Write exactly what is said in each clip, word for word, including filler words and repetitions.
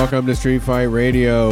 Welcome to Street Fight Radio.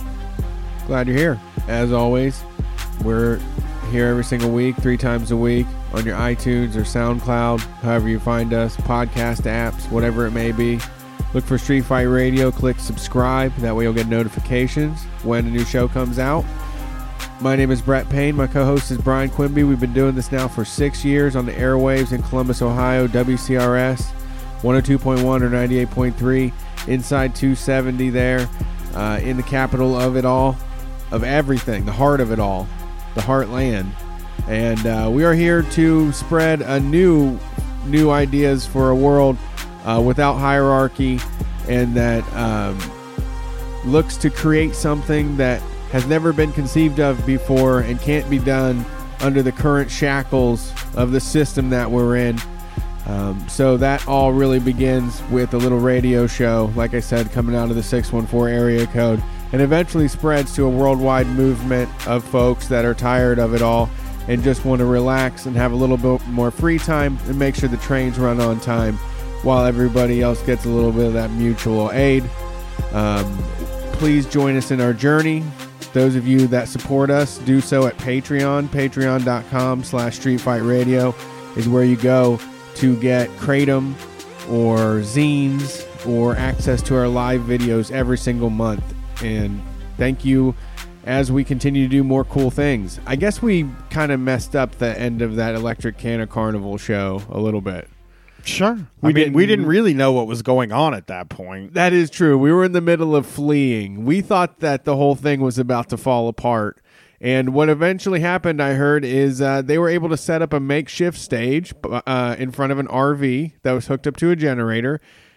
Glad you're here. As always, we're here every single week, three times a week on your iTunes or SoundCloud, however you find us, podcast apps, whatever it may be. Look for Street Fight Radio, click subscribe. That way you'll get notifications when a new show comes out. My name is Brett Payne. My co-host is Brian Quimby. We've been doing this now for six years on the airwaves in Columbus, Ohio, W C R S one oh two point one or ninety-eight point three. Inside two seventy there, uh, in the capital of it all, of everything, the heart of it all, the heartland. And uh, we are here to spread a new, new ideas for a world uh, without hierarchy, and that um, looks to create something that has never been conceived of before and can't be done under the current shackles of the system that we're in. Um, so that all really begins with a little radio show, like I said, coming out of the six one four area code, and eventually spreads to a worldwide movement of folks that are tired of it all and just want to relax and have a little bit more free time and make sure the trains run on time while everybody else gets a little bit of that mutual aid. Um, please join us in our journey. Those of you that support us, do so at Patreon. Patreon.com slash Street Fight Radio is where you go to get Kratom or zines or access to our live videos every single month. And thank you as we continue to do more cool things. I guess we kind of messed up the end of that Electric Canna Carnival show a little bit. Sure. We I mean, didn't, we didn't really know what was going on at that point. That is true. We were in the middle of fleeing. We thought that the whole thing was about to fall apart. And what eventually happened, I heard, is uh, they were able to set up a makeshift stage uh, in front of an R V that was hooked up to a generator.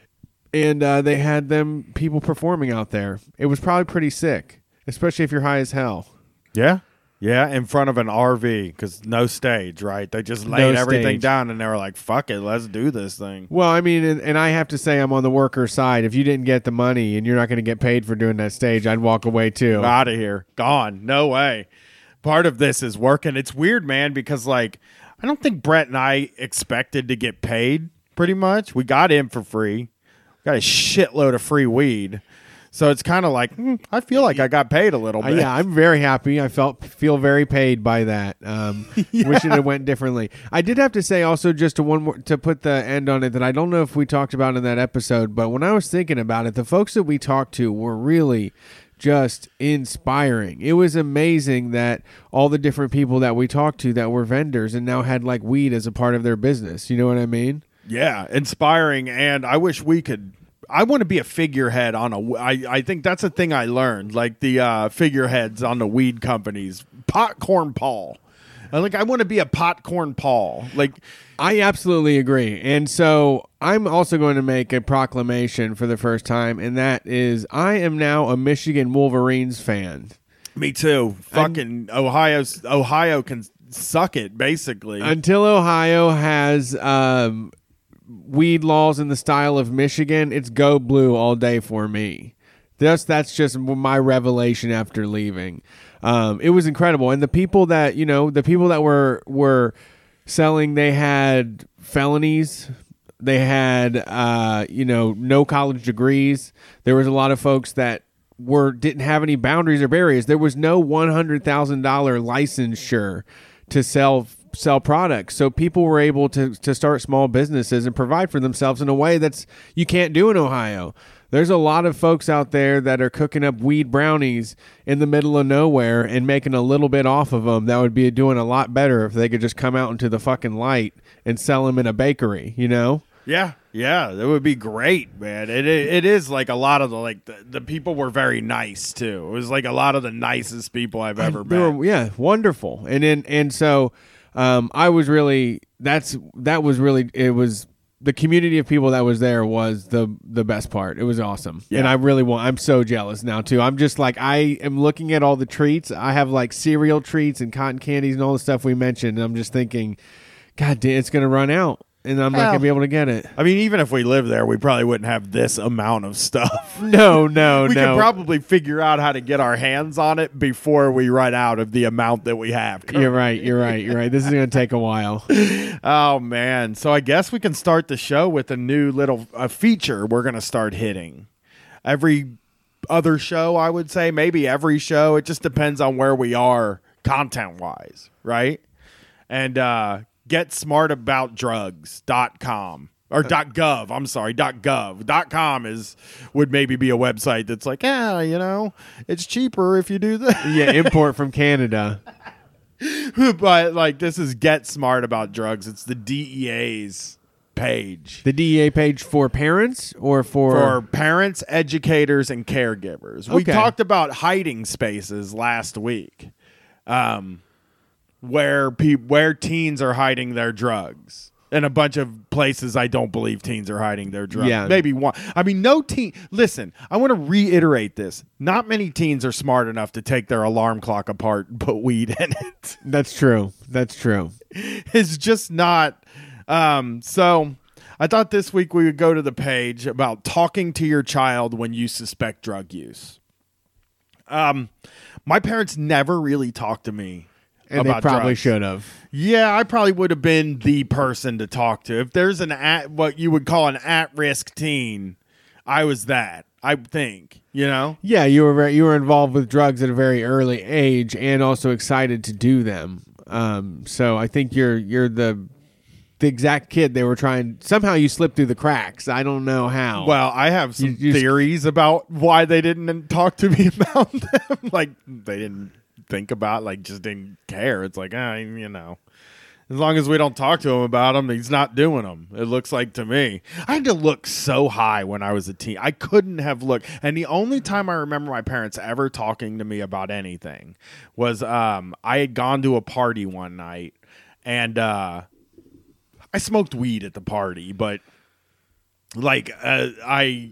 And uh, they had them, people performing out there. It was probably pretty sick, especially if you're high as hell. Yeah. Yeah, in front of an R V, because no stage, right? They just laid No everything stage. down, and they were like, fuck it, let's do this thing. Well, I mean, and, and I have to say I'm on the worker side. If you didn't get the money and you're not going to get paid for doing that stage, I'd walk away too. Out of here. Gone. No way. Part of this is working. It's weird, man, because, like, I don't think Brett and I expected to get paid, pretty much. We got in for free. Got a shitload of free weed. So it's kind of like, hmm, I feel like I got paid a little Uh, bit. yeah, I'm very happy. I felt feel very paid by that. Um, Yeah. Wishing it went differently. I did have to say also, just to one more to put the end on it, that I don't know if we talked about in that episode, but when I was thinking about it, the folks that we talked to were really just inspiring. It was amazing that all the different people that we talked to that were vendors and now had like weed as a part of their business. You know what I mean? Yeah, inspiring, and I wish we could. I want to be a figurehead on a. I, I think that's a thing I learned, like the uh, figureheads on the weed companies. Popcorn Paul. I like. I want to be a Popcorn Paul. Like, I absolutely agree. And so I'm also going to make a proclamation for the first time, and that is I am now a Michigan Wolverines fan. me too. Fucking Ohio. Ohio can suck it, basically. Until Ohio has um, weed laws in the style of Michigan, it's go blue all day for me. That's that's just my revelation after leaving. Um, it was incredible, and the people that you know, the people that were were selling, they had felonies, they had uh, you know, no college degrees. There was a lot of folks that were didn't have any boundaries or barriers. There was no one hundred thousand dollar licensure to sell sell products, so people were able to to start small businesses and provide for themselves in a way that's you can't do in Ohio. There's a lot of folks out there that are cooking up weed brownies in the middle of nowhere and making a little bit off of them that would be doing a lot better if they could just come out into the fucking light and sell them in a bakery, you know? Yeah, yeah, that would be great, man. It it, it is like a lot of the like the, the people were very nice too. It was like a lot of the nicest people I've ever They met. were, yeah, wonderful. And then and so um, I was really that's that was really it was the community of people that was there was the the best part. It was awesome. Yeah. And I really want I'm so jealous now too. I'm just like I am looking at all the treats. I have like cereal treats and cotton candies and all the stuff we mentioned, and I'm just thinking, God damn, it's gonna run out. And I'm not Hell. going to be able to get it. I mean, even if we lived there, we probably wouldn't have this amount of stuff. No, no, we no. could probably figure out how to get our hands on it before we run out of the amount that we have. You're right. You're right. You're right. This is going to take a while. Oh, man. So I guess we can start the show with a new little a feature we're going to start hitting. Every other show, I would say. Maybe every show. It just depends on where we are content-wise, right? And uh, get smart about drugs dot com. Or .gov, I'm sorry, .gov. .com is would maybe be a website that's like, yeah, you know, it's cheaper if you do this. Yeah, import from Canada. But like, this is Get Smart About Drugs. It's the D E A's page. The D E A page for parents or for for parents, educators, and caregivers. We Okay. talked about hiding spaces last week, um, where pe- where teens are hiding their drugs. In a bunch of places, I don't believe teens are hiding their drugs. Yeah. Maybe one. I mean, no teen. Listen, I want to reiterate this. Not many teens are smart enough to take their alarm clock apart and put weed in it. That's true. That's true. It's just not. Um, so I thought this week we would go to the page about talking to your child when you suspect drug use. Um, my parents never really talked to me And about they probably drugs. should have. Yeah, I probably would have been the person to talk to. If there's an at what you would call an at-risk teen, I was that. I think, you know? Yeah, you were very, you were involved with drugs at a very early age and also excited to do them. Um, so I think you're you're the the exact kid they were trying. Somehow you slipped through the cracks. I don't know how. Well, I have some You- you- theories about why they didn't talk to me about them. Like, they didn't think about, like, just didn't care. It's like, ah, you know, as long as we don't talk to him about them, he's not doing them. It looks like to me. I had to look so high when I was a teen. I couldn't have looked. And the only time I remember my parents ever talking to me about anything was um, I had gone to a party one night, and uh, I smoked weed at the party, but like uh, I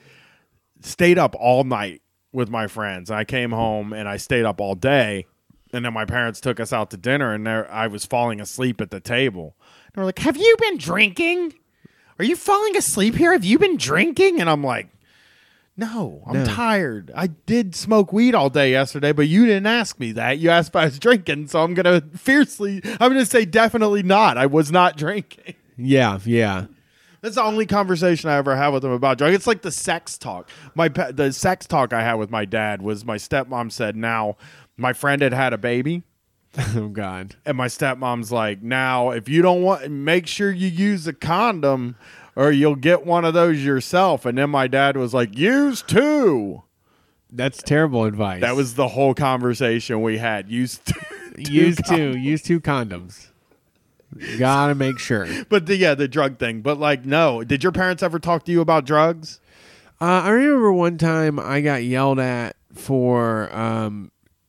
stayed up all night with my friends. I came home and I stayed up all day, and then my parents took us out to dinner, and there I was falling asleep at the table. And they're like, "Have you been drinking? Are you falling asleep here? Have you been drinking?" And I'm like, "No, I'm No. tired. I did smoke weed all day yesterday, but you didn't ask me that. You asked if I was drinking, so I'm gonna fiercely. I'm gonna say definitely not. I was not drinking." yeah, yeah. That's the only conversation I ever had with him about drugs. It's like the sex talk. My pa- the sex talk I had with my dad was my stepmom said, "Now, my friend had had a baby." Oh God. And my stepmom's like, "Now, if you don't want, make sure you use a condom or you'll get one of those yourself." And then my dad was like, "Use two." That's terrible advice. That was the whole conversation we had. Use two. use condoms. two. Use two condoms. Gotta make sure. But the, yeah, the drug thing. But like, no. Did your parents ever talk to you about drugs? Uh, I remember one time I got yelled at for um,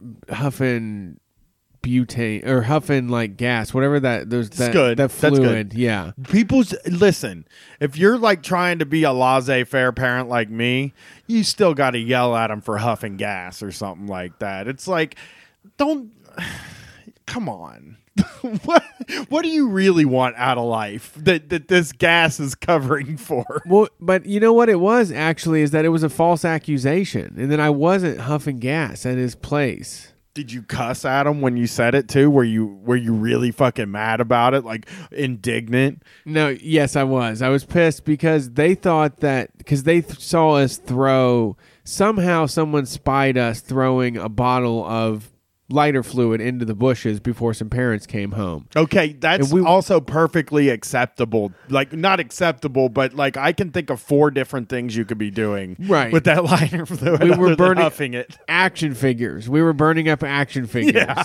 huffing butane or huffing like gas, whatever that there's that good. that That's good. fluid. Yeah. People's listen, if you're like trying to be a laissez-faire parent like me, you still got to yell at them for huffing gas or something like that. It's like, don't come on. what what do you really want out of life that that this gas is covering for? Well, but you know what it was actually is that it was a false accusation, and then I wasn't huffing gas at his place. Did you cuss at him when you said it too? Were you were you really fucking mad about it, like indignant? No, yes, I was. I was pissed because they thought that because they th- saw us throw somehow someone spied us throwing a bottle of lighter fluid into the bushes before some parents came home. Okay, that's And we- also perfectly acceptable. Like, not acceptable, but like I can think of four different things you could be doing Right. with that lighter fluid. We were other than burning- huffing it. Action figures. We were burning up action figures. Yeah.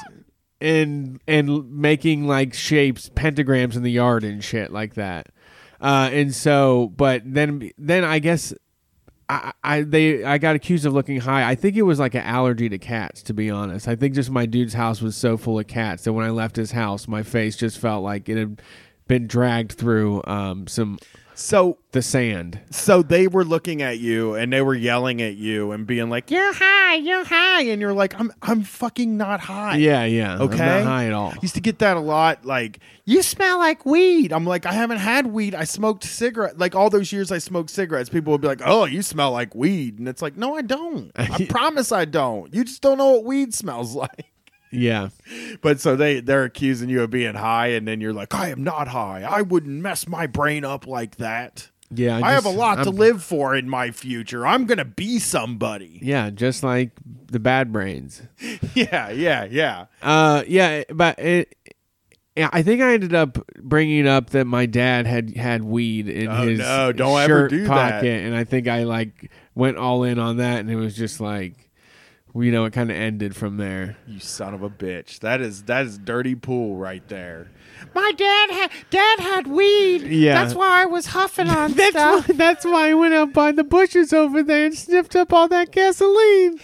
And and making like shapes, pentagrams in the yard and shit like that. Uh, and so, but then then I guess I, I they I got accused of looking high. I think it was like an allergy to cats, to be honest. I think just my dude's house was so full of cats that when I left his house, my face just felt like it had been dragged through um, some So the sand. so they were looking at you and they were yelling at you and being like, "You're high, you're high," and you're like, "I'm I'm fucking not high." Yeah, yeah. I'm Okay. not high at all. Used to get that a lot. Like, "You smell like weed." I'm like, "I haven't had weed. I smoked cigarette." Like all those years I smoked cigarettes, people would be like, "Oh, you smell like weed," and it's like, "No, I don't. I promise I don't. You just don't know what weed smells like." Yeah. But so they they're accusing you of being high, and then you're like, "I am not high. I wouldn't mess my brain up like that." Yeah, I have a just- lot to I'm- live for in my future. I'm gonna be somebody. Yeah, just like the Bad Brains. Yeah, yeah, yeah. Uh, yeah, but it. Yeah, I think I ended up bringing up that my dad had had weed in Oh, his no, don't shirt ever do pocket, that. and I think I like went all in on that, and it was just like, you know, it kind of ended from there. You son of a bitch. That is that is dirty pool right there. My dad had dad had weed. Yeah. That's why I was huffing on That's stuff. why, that's why I went out by the bushes over there and sniffed up all that gasoline.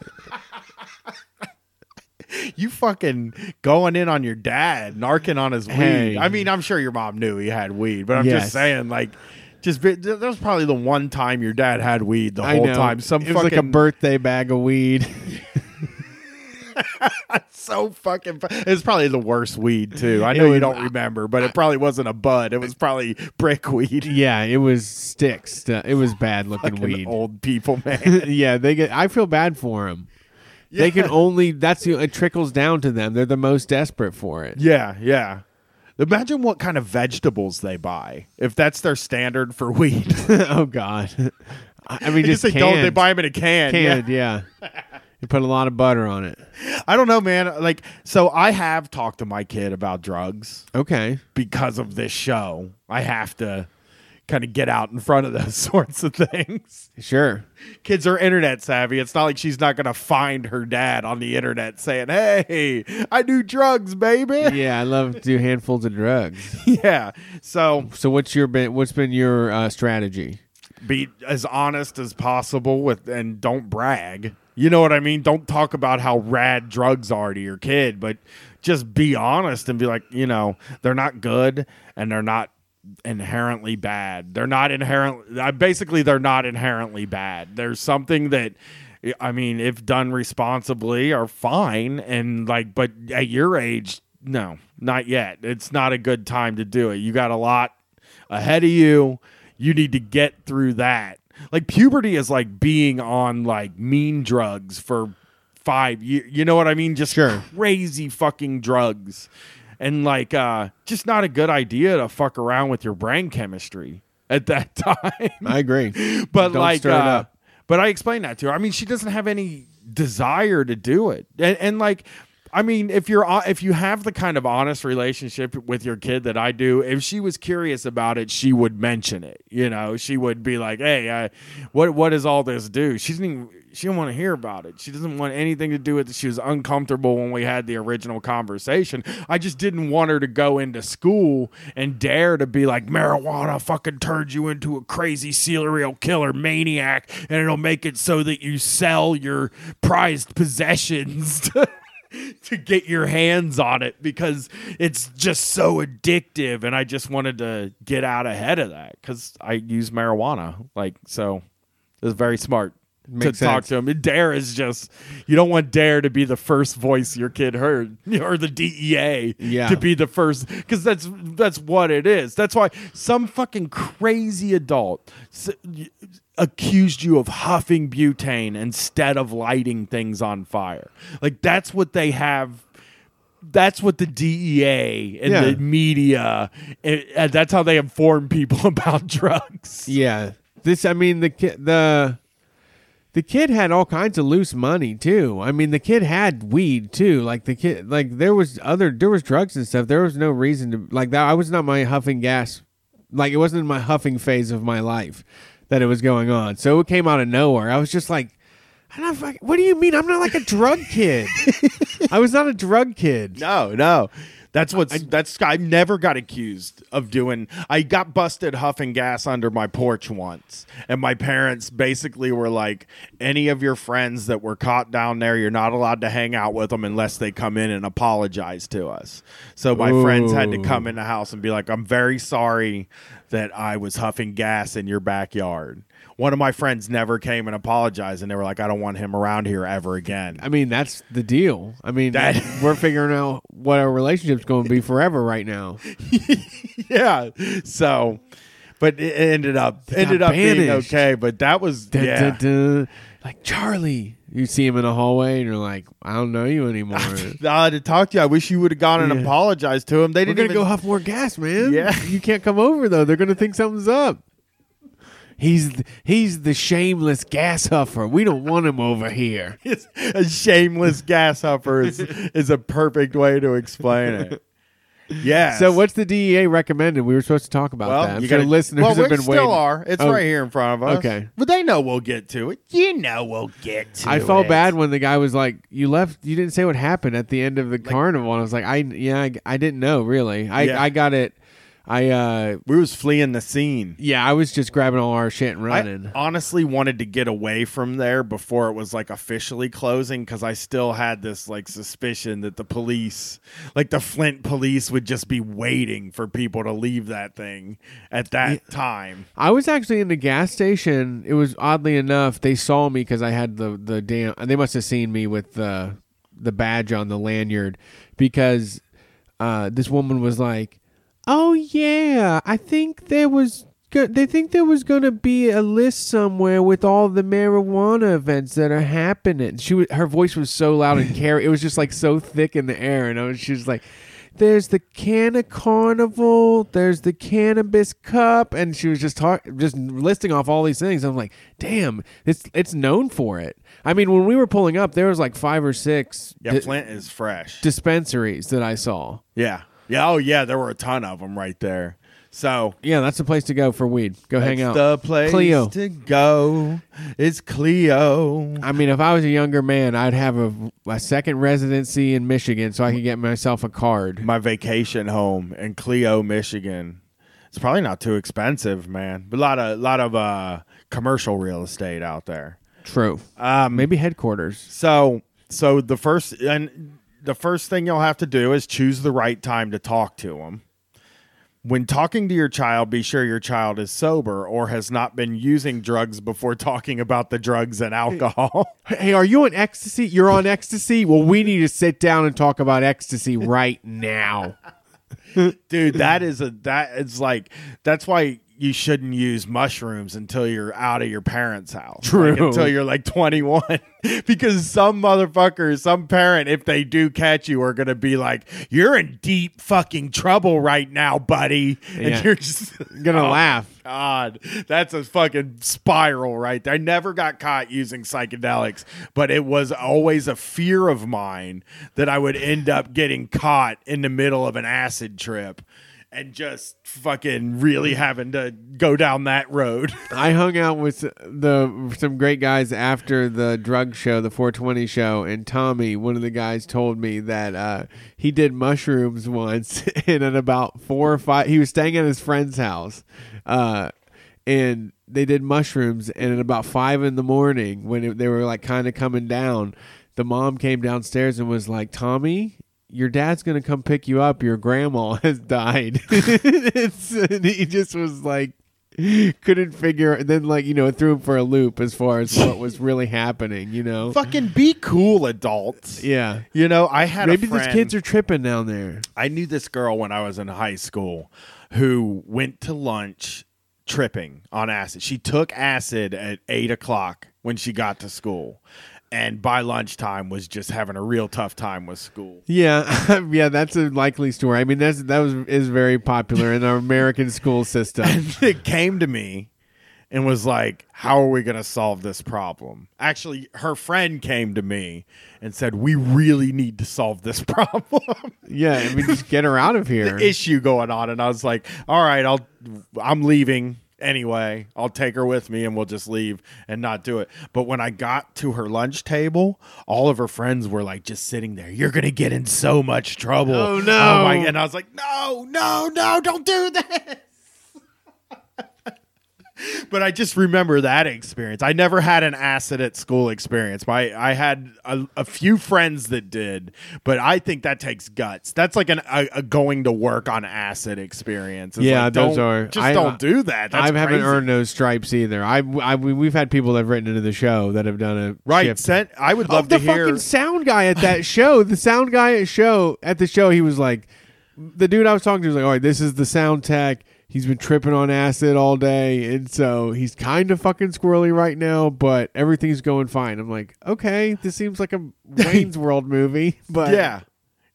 You fucking going in on your dad, narking on his weed. Hey. I mean, I'm sure your mom knew he had weed, but I'm Yes. just saying, like, just be, that was probably the one time your dad had weed the I whole know. time. Some it was fucking like a birthday bag of weed. so fucking. fu- It was probably the worst weed too. I It know you was- don't remember, but it probably wasn't a bud. It was probably brick weed. Yeah, it was sticks. It was bad looking Fucking weed. old people, man. Yeah, they get. I feel bad for them. They can only. That's the. It trickles down to them. They're the most desperate for it. Yeah, yeah. Imagine what kind of vegetables they buy if that's their standard for weed. Oh God. I mean, They just just say don't. They canned. buy them in a can. Yeah. Canned, yeah. You put a lot of butter on it. I don't know, man. Like, so I have talked to my kid about drugs Okay. because of this show. I have to kind of get out in front of those sorts of things. Sure. Kids are internet savvy. It's not like she's not going to find her dad on the internet saying, "Hey, I do drugs, baby." Yeah, I love to do handfuls of drugs. Yeah. So So what's your been? What's been your uh, strategy? be as honest as possible with, and don't brag. You know what I mean? Don't talk about how rad drugs are to your kid, but just be honest and be like, you know, they're not good and they're not inherently bad. They're not inherently, uh, basically, they're not inherently bad. There's something that, I mean, if done responsibly, are fine. And like, but at your age, no, not yet. It's not a good time to do it. You got a lot ahead of you. You need to get through that. Like puberty is like being on like mean drugs for five years. You know what I mean? Just Sure. crazy fucking drugs. And like uh just not a good idea to fuck around with your brain chemistry at that time. I agree. but Don't like stir it uh, up. but I explained that to her. I mean, she doesn't have any desire to do it. And, and like I mean, if you're uh, if you have the kind of honest relationship with your kid that I do, if she was curious about it, she would mention it. You know, she would be like, "Hey, uh, what what does all this do?" She doesn't even, she didn't want to hear about it. She doesn't want anything to do with it. She was uncomfortable when we had the original conversation. I just didn't want her to go into school and dare to be like, marijuana fucking turns you into a crazy serial killer maniac, and it'll make it so that you sell your prized possessions to, to get your hands on it because it's just so addictive. And I just wanted to get out ahead of that because I use marijuana. Like, so it was very smart. Makes to talk sense. to him. And Dare is just, you don't want Dare to be the first voice your kid heard, or the D E A Yeah. to be the first, because that's that's what it is. That's why some fucking crazy adult s- accused you of huffing butane instead of lighting things on fire. Like that's what they have. That's what the D E A and Yeah. the media, and, and that's how they inform people about drugs. Yeah. This. I mean, the ki- the the kid had all kinds of loose money too. I mean, the kid had weed too. Like the kid, like there was other, there was drugs and stuff. There was no reason to like that. I was not my huffing gas. Like it wasn't in my huffing phase of my life that it was going on. So it came out of nowhere. I was just like, I'm not fucking, what do you mean? I'm not like a drug kid. I was not a drug kid. No, no. That's what's that's I never got accused of doing. I got busted huffing gas under my porch once, and my parents basically were like, any of your friends that were caught down there, you're not allowed to hang out with them unless they come in and apologize to us. So my Ooh. friends had to come in the house and be like, I'm very sorry that I was huffing gas in your backyard. One of my friends never came and apologized, and they were like, I don't want him around here ever again. I mean, that's the deal. I mean, That- we're figuring out what our relationship's going to be forever right now. Yeah. So, but it ended up got ended up being banished. okay. But that was Dun, yeah. dun, dun. Like Charlie, you see him in the hallway, and you're like, I don't know you anymore. Uh, to talk to you, I wish you would have gone and Yeah. apologized to him. They We're didn't gonna even go huff more gas, man. Yeah. You can't come over though. They're gonna think something's up. He's th- he's the shameless gas huffer. We don't want him over here. A shameless gas huffer is, is a perfect way to explain it. Yeah. So what's the D E A recommended? We were supposed to talk about well, that. I'm you sure gotta, listeners well, have we been still waiting. are. It's Oh, right here in front of us. okay. But they know we'll get to it. You know we'll get to I it. felt bad when the guy was like, "You left. You didn't say what happened at the end of the like, carnival." And I was like, "I yeah, I, I didn't know really. I Yeah. I got it. I uh We was fleeing the scene. yeah, I was just grabbing all our shit and running." I honestly wanted to get away from there before it was like officially closing because I still had this like suspicion that the police, like the Flint police, would just be waiting for people to leave that thing at that Yeah. time. I was actually in the gas station. It was oddly enough they saw me because I had the the damn. They must have seen me with the the badge on the lanyard because uh, this woman was like, "Oh yeah, I think there was. Go- they think there was going to be a list somewhere with all the marijuana events that are happening." She was, her voice was so loud and carry. It was just like so thick in the air, and I was she was like, "There's the Canna Carnival. There's the Cannabis Cup," and she was just talk, just listing off all these things. I'm like, "Damn, it's it's known for it." I mean, when we were pulling up, there was like five or six Yeah, di- Flint is fresh. dispensaries that I saw. yeah. Yeah. Oh, yeah. There were a ton of them right there. So Yeah, that's the place to go for weed. Go that's hang out. the place Cleo. to go. It's Cleo. I mean, if I was a younger man, I'd have a, a second residency in Michigan so I could get myself a card. My vacation home in Cleo, Michigan. It's probably not too expensive, man. But a lot of lot of uh, commercial real estate out there. True. Um, Maybe headquarters. So so the first and the first thing you'll have to do is choose the right time to talk to them. When talking to your child, be sure your child is sober or has not been using drugs before talking about the drugs and alcohol. Hey, are you on ecstasy? You're on ecstasy? Well, we need to sit down and talk about ecstasy right now. Dude, that is a that it's like that's why you shouldn't use mushrooms until you're out of your parents' house. True. Like, until you're like twenty-one. Because some motherfucker, some parent, if they do catch you, are gonna be like, "You're in deep fucking trouble right now, buddy." And Yeah. you're just Gonna oh, laugh. God, that's a fucking spiral right there. I never got caught using psychedelics, but it was always a fear of mine that I would end up getting caught in the middle of an acid trip and just fucking really having to go down that road. I hung out with the some great guys after the drug show, the four twenty show, and Tommy, one of the guys, told me that uh, he did mushrooms once, and at about four or five, he was staying at his friend's house, uh, and they did mushrooms, and at about five in the morning, when it, they were like kind of coming down, the mom came downstairs and was like, "Tommy, your dad's going to come pick you up. Your grandma has died." It's, and he just was like, couldn't figure. Then, like, you know, it threw him for a loop as far as what was really happening, you know? Fucking be cool, adults. Yeah. You know, I had Maybe a friend. these kids are tripping down there. I knew this girl when I was in high school who went to lunch tripping on acid. She took acid at eight o'clock when she got to school. And by lunchtime was just having a real tough time with school. Yeah, yeah, that's a likely story. I mean, that's that was is very popular in our American school system. And it came to me and was like, "How are we going to solve this problem?" Actually, her friend came to me and said, "We really need to solve this problem." Yeah, I mean, just get her out of here. Issue going on, and I was like, "All right, I'll I'm leaving anyway. I'll take her with me and we'll just leave and not do it." But when I got to her lunch table, all of her friends were like just sitting there. "You're going to get in so much trouble." Oh, no. my, and I was like, "No, no, no, don't do this." But I just remember that experience. I never had an acid at school experience. My I had a, a few friends that did, but I think that takes guts. That's like an, a, a going to work on acid experience. It's Yeah, like, those don't- are- Just I- don't do that. That's I haven't crazy. earned those stripes either. I, I, we've had people that have written into the show that have done a Right. shift. Sent, I would Oh, love the to hear. fucking sound guy at that show. The sound guy at show at the show, he was like, the dude I was talking to was like, "All right, this is the sound tech. He's been tripping on acid all day, and so he's kind of fucking squirrely right now, but everything's going fine." I'm like, okay, this seems like a Wayne's World movie, but Yeah.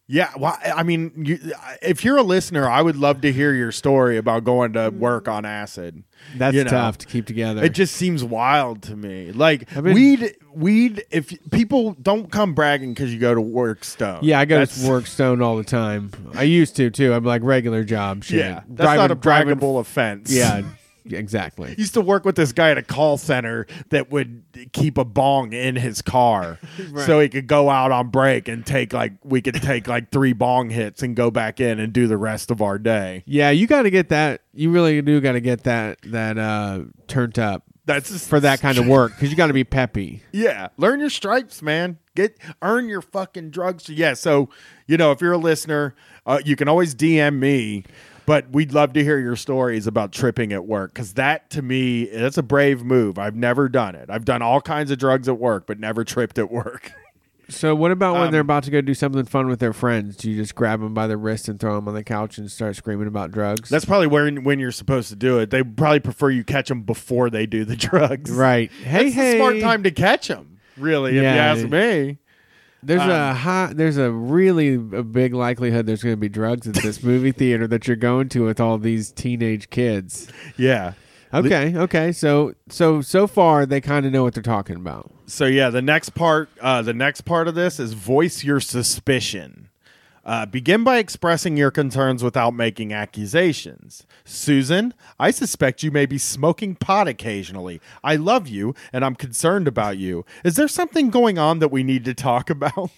Yeah, well, I mean, you, if you're a listener, I would love to hear your story about going to work on acid. That's you know? tough to keep together. It just seems wild to me. Like I mean- weed, weed. If people don't come bragging because you go to work stoned. yeah, I go That's- to work stoned all the time. I used to too. I'm like regular job shit. Yeah, that's not a driving- braggable offense. Yeah, exactly. Used to work with this guy at a call center that would keep a bong in his car Right. so he could go out on break and take like we could take like three bong hits and go back in and do the rest of our day. Yeah, you got to get that. You really do got to get that that uh, turned up That's for that kind of work because you got to be peppy. Yeah, learn your stripes, man. Get earn your fucking drugs. Yeah, so you know if you're a listener, uh, you can always D M me. But we'd love to hear your stories about tripping at work because that, to me, that's a brave move. I've never done it. I've done all kinds of drugs at work, but never tripped at work. So what about when Um, they're about to go do something fun with their friends? Do you just grab them by the wrist and throw them on the couch and start screaming about drugs? That's probably where when you're supposed to do it. They probably prefer you catch them before they do the drugs. right. Hey, That's hey. the smart time to catch them, really, if Yeah. you ask me. There's a Um, high, there's a really a big likelihood there's going to be drugs at this movie theater that you're going to with all these teenage kids. Yeah. Okay, okay. So so so far they kind of know what they're talking about. So yeah, the next part, uh, the next part of this is voice your suspicion. Uh, begin by expressing your concerns without making accusations. Susan, I suspect you may be smoking pot occasionally. I love you, and I'm concerned about you. Is there something going on that we need to talk about?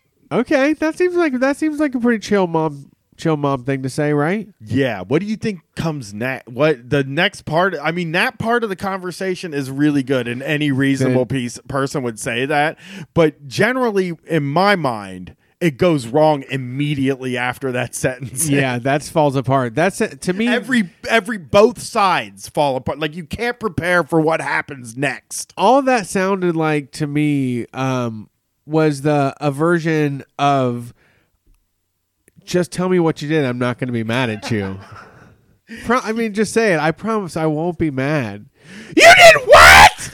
Okay, that seems like that seems like a pretty chill mom chill mom thing to say, right? Yeah. What do you think comes next? What the next part? I mean, that part of the conversation is really good, and any reasonable Then- piece person would say that. But generally, in my mind, it goes wrong immediately after that sentence. Yeah, that falls apart. That's it. To me. every every both sides fall apart. Like you can't prepare for what happens next. all that sounded like to me um, was the a version of just tell me what you did. I'm not going to be mad at you. Pro- I mean, just say it. I promise I won't be mad. You did what?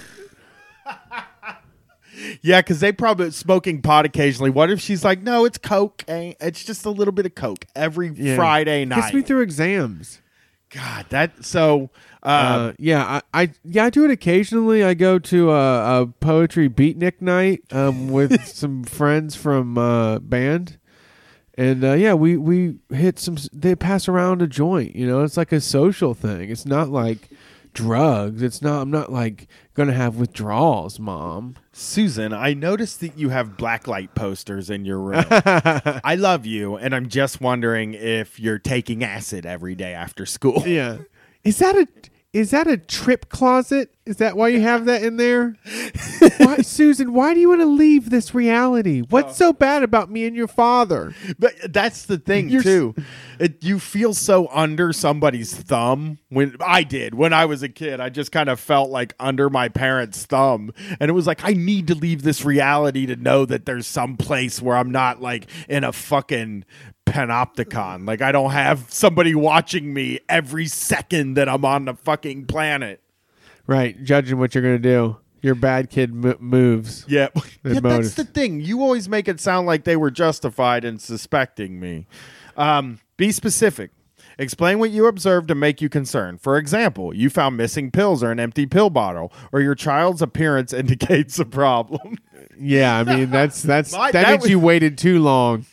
Yeah, because they probably smoking pot occasionally. What if she's like, no, it's coke. It's just a little bit of coke every Yeah. Friday night. Gets me through exams. God, that so. Uh, Uh, yeah, I, I yeah I do it occasionally. I go to a, a poetry beatnik night um, with some friends from uh, band, and uh, yeah, we we hit some. They pass around a joint. You know, it's like a social thing. It's not like drugs. It's not. I'm not like gonna have withdrawals, Mom. Susan, I noticed that you have blacklight posters in your room. I love you, and I'm just wondering if you're taking acid every day after school. Yeah, is that a is that a trip closet? Is that why you have that in there? Why, Susan, why do you want to leave this reality? What's so bad about me and your father? But that's the thing You're too. It, you feel so under somebody's thumb. When I did when I was a kid, I just kind of felt like under my parents' thumb, and it was like I need to leave this reality to know that there's some place where I'm not like in a fucking panopticon. Like I don't have somebody watching me every second that I'm on the fucking planet. Right, judging what you're gonna do. Your bad kid m- moves. Yeah, Their yeah that's motives. the thing. You always make it sound like they were justified in suspecting me. Um, be specific. Explain what you observed to make you concerned. For example, you found missing pills or an empty pill bottle, or your child's appearance indicates a problem. Yeah, I mean that's that's My- that, that means was- you waited too long.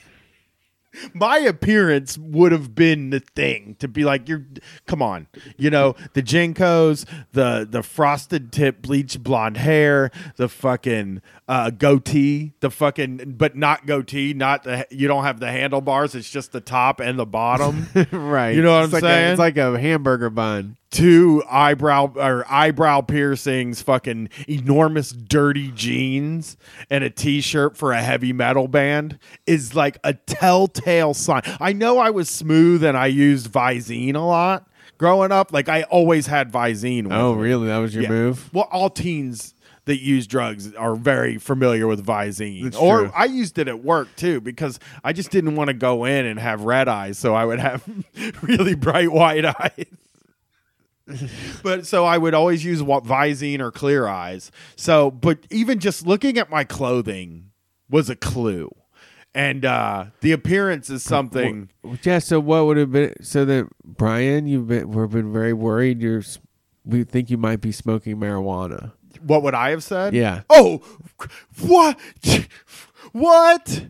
My appearance would have been the thing to be like, you're, come on, you know, the Jinkos, the the frosted tip bleach blonde hair, the fucking uh, goatee, the fucking, but not goatee, not the, you don't have the handlebars, it's just the top and the bottom. Right, You know what It's I'm like a- saying? it's like a hamburger bun. Two eyebrow or eyebrow piercings, fucking enormous dirty jeans, and a t-shirt for a heavy metal band is like a telltale sign. I know I was smooth and I used Visine a lot growing up. Like I always had Visine with Oh, me. really? That was your Yeah. move? Well, all teens that use drugs are very familiar with Visine. That's or true. I used it at work too because I just didn't want to go in and have red eyes, so I would have really bright white eyes. But so I would always use what Visine or Clear Eyes. So, but even just looking at my clothing was a clue. And uh, the appearance is something. Yeah. So what would have been? So that Brian, you've been we've been very worried. You're we think you might be smoking marijuana. What would I have said? Yeah. Oh, what? What?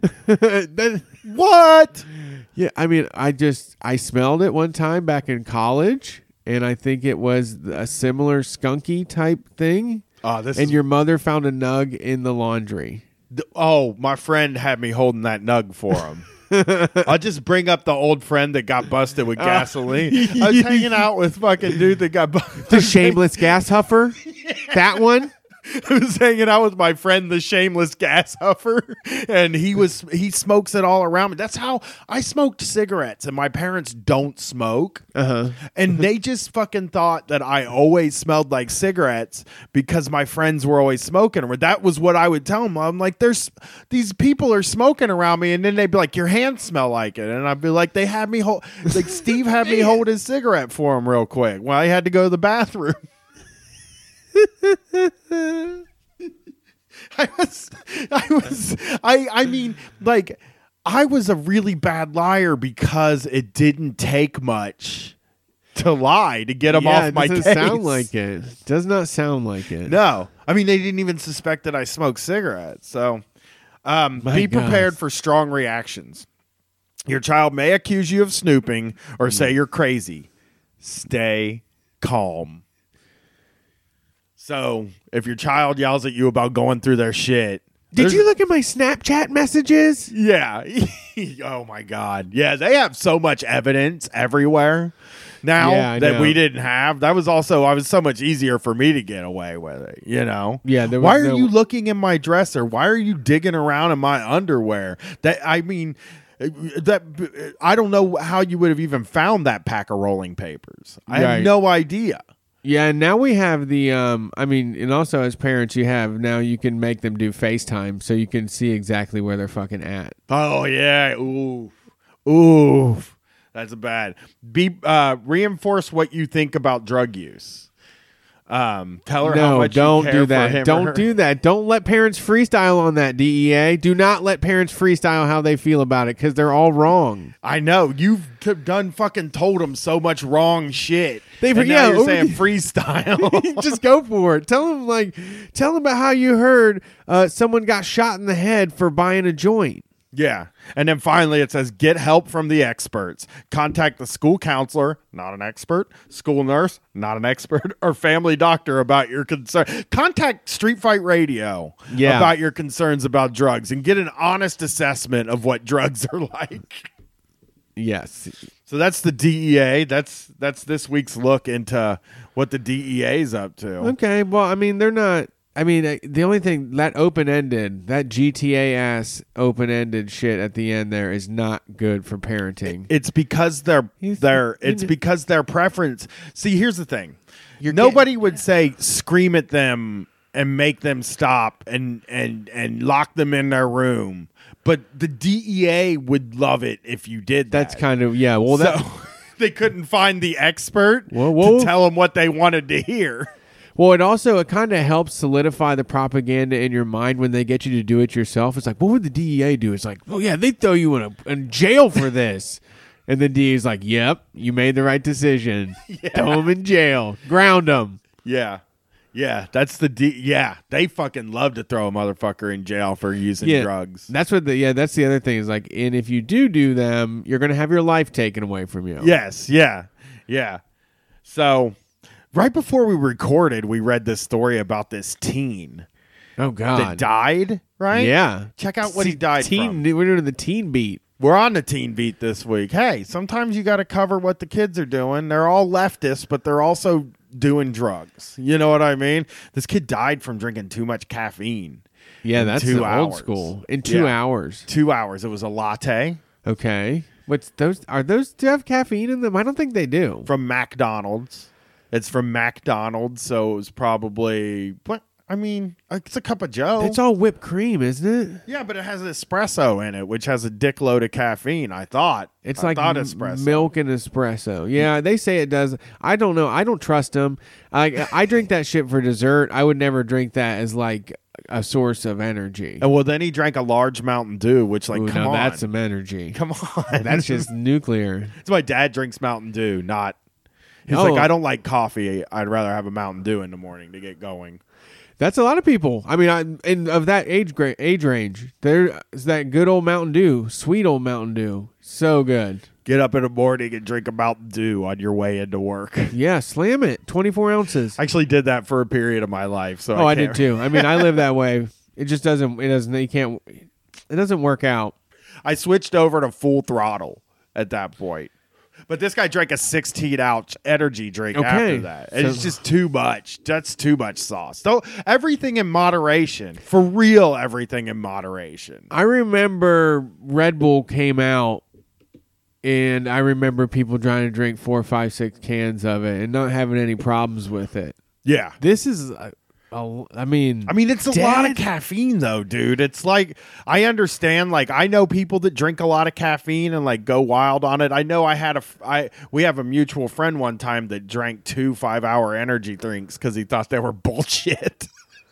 What? Yeah. I mean, I just I smelled it one time back in college, and I think it was a similar skunky type thing. Oh, this and is- your mother found a nug in the laundry. Oh, my friend had me holding that nug for him. I'll just bring up the old friend that got busted with gasoline. I was hanging out with fucking dude that got busted. The shameless gas huffer? Yeah. That one? I was hanging out with my friend, the shameless gas huffer, and he was he smokes it all around me. That's how I smoked cigarettes, and my parents don't smoke, uh-huh. and they just fucking thought that I always smelled like cigarettes because my friends were always smoking. Or that was what I would tell them. I'm like, there's these people are smoking around me, and then they'd be like, your hands smell like it, and I'd be like, they had me hold like Steve had me hold his cigarette for him real quick. Well, I had to go to the bathroom. I was, I was, I, I mean, like, I was a really bad liar because it didn't take much to lie to get them yeah, off my case. It doesn't sound like it. Does not sound like it. No, I mean, they didn't even suspect that I smoked cigarettes. So, um, My be God. prepared for strong reactions. Your child may accuse you of snooping or say you're crazy. Stay calm. So, if your child yells at you about going through their shit, did you look at my Snapchat messages? Yeah. Oh my God. Yeah, they have so much evidence everywhere now Yeah, I that know. we didn't have. That was also, I was so much easier for me to get away with it, you know? Yeah. There was Why are no, you looking in my dresser? Why are you digging around in my underwear? That I mean, that I don't know how you would have even found that pack of rolling papers. I Right. have no idea. Yeah, and now we have the, um, I mean, and also as parents, you have, now you can make them do FaceTime so you can see exactly where they're fucking at. Oh, yeah. Ooh. Ooh. That's bad. Be uh, reinforce what you think about drug use. Um, tell her how No, much don't you care do for that. him or Don't her. do that. Don't let parents freestyle on that, D E A. Do not let parents freestyle how they feel about it because they're all wrong. I know. You've t- done fucking told them so much wrong shit. They've- and yeah, now you're or- saying freestyle. Just go for it. Tell them, like, tell them about how you heard uh, someone got shot in the head for buying a joint. Yeah. And then finally it says, get help from the experts. Contact the school counselor, not an expert, school nurse, not an expert, or family doctor about your concern. Contact Street Fight Radio Yeah. about your concerns about drugs and get an honest assessment of what drugs are like. Yes. So that's the D E A. That's that's this week's look into what the D E A is up to. Okay. Well, I mean, they're not. I mean, uh, the only thing that open ended, that G T A ass open ended shit at the end there is not good for parenting. It's because they're You th- they're you it's kn- because their preference. See, here's the thing. You're Nobody would say scream at them and make them stop and and and lock them in their room. But the D E A would love it if you did that. That's kind of yeah. Well, so that they couldn't find the expert Whoa, whoa. to tell them what they wanted to hear. well, it also it kind of helps solidify the propaganda in your mind when they get you to do it yourself. It's like, what would the D E A do? It's like, oh yeah, they throw you in a in jail for this. And the D A is like, yep, you made the right decision. Throw them in jail. Ground them. Yeah. Yeah, that's the D. Yeah, they fucking love to throw a motherfucker in jail for using Yeah, drugs. That's what the yeah. That's the other thing is like, and if you do do them, you're gonna have your life taken away from you. Yes, yeah, yeah. So, right before we recorded, we read this story about this teen Oh that God. died. Right? Yeah. Check out what he died teen, from. We're doing the teen beat. We're on the teen beat this week. Hey, sometimes you got to cover what the kids are doing. They're all leftists, but they're also doing drugs. You know what I mean? This kid died from drinking too much caffeine. Yeah, In that's two the old hours. school. In two Yeah. hours. Two hours. It was a latte Okay. What's those? Are those do have caffeine in them? I don't think they do. from McDonald's. It's from McDonald's, so it was probably what? I mean, it's a cup of Joe. It's all whipped cream, isn't it? Yeah, but it has espresso in it, which has a dickload of caffeine. I thought It's I like thought m- espresso. milk and espresso. Yeah, they say it does. I don't know. I don't trust them. I I drink that shit for dessert. I would never drink that as like a source of energy. And well, then he drank a large Mountain Dew, which like, Ooh, come now on. that's some energy. Come on. That's just nuclear. It's my dad drinks Mountain Dew, not. He's Oh. like, I don't like coffee. I'd rather have a Mountain Dew in the morning to get going. That's a lot of people. I mean, I, in of that age gra- age range, there's that good old Mountain Dew, sweet old Mountain Dew, so good. Get up in the morning and drink a Mountain Dew on your way into work. Yeah, slam it, twenty-four ounces. I actually did that for a period of my life. So oh, I, I, did can't- too. I mean, I live that way. It just doesn't. It doesn't. You can't. It doesn't work out. I switched over to full throttle at that point. But this guy drank a sixteen ounce energy drink Okay. after that. And So- it's just too much. That's too much sauce. So everything in moderation. For real, everything in moderation. I remember Red Bull came out, and I remember people trying to drink four, five, six cans of it and not having any problems with it. Yeah. This is, a, a, I mean, I mean, it's a lot of Dad- caffeine, though, dude. It's like, I understand, like, I know people that drink a lot of caffeine and, like, go wild on it. I know I had a, f- I, we have a mutual friend one time that drank two five hour energy drinks because he thought they were bullshit.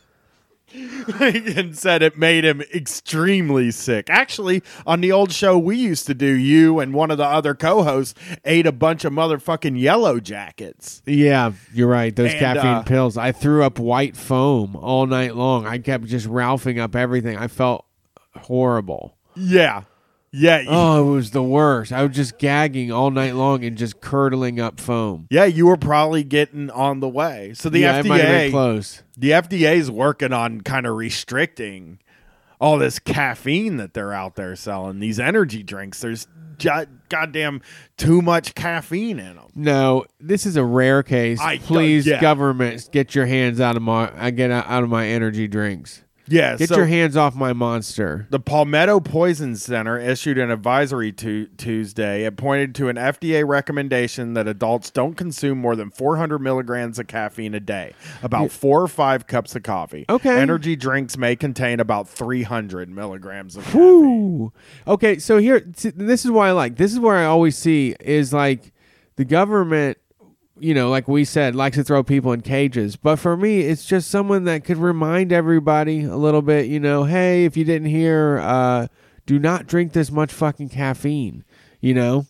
And said it made him extremely sick. Actually, on the old show we used to do, you and one of the other co-hosts ate a bunch of motherfucking Yellow Jackets. yeah, you're right. Those And, caffeine uh, pills. I threw up white foam all night long. I kept just ralphing up everything. I felt horrible. Yeah. Yeah. Oh, it was the worst. I was just gagging all night long and just curdling up foam. Yeah, you were probably getting on the way. So the yeah, it might have been F D A, close. the F D A is working on kind of restricting all this caffeine that they're out there selling. These energy drinks, there's jo- goddamn too much caffeine in them. No, this is a rare case. I- Please, yeah. government, get your hands out of my. I get out out of my energy drinks. Yeah, Get so your hands off my monster. the Palmetto Poison Center issued an advisory to Tuesday. It pointed to an F D A recommendation that adults don't consume more than four hundred milligrams of caffeine a day, about four or five cups of coffee. Okay. Energy drinks may contain about three hundred milligrams of caffeine. Woo. Okay, so here, see, this is why I like. This is where I always see is like the government. You know, like we said, likes to throw people in cages. But for me, it's just someone that could remind everybody a little bit, you know, hey, if you didn't hear, uh, do not drink this much fucking caffeine, you know?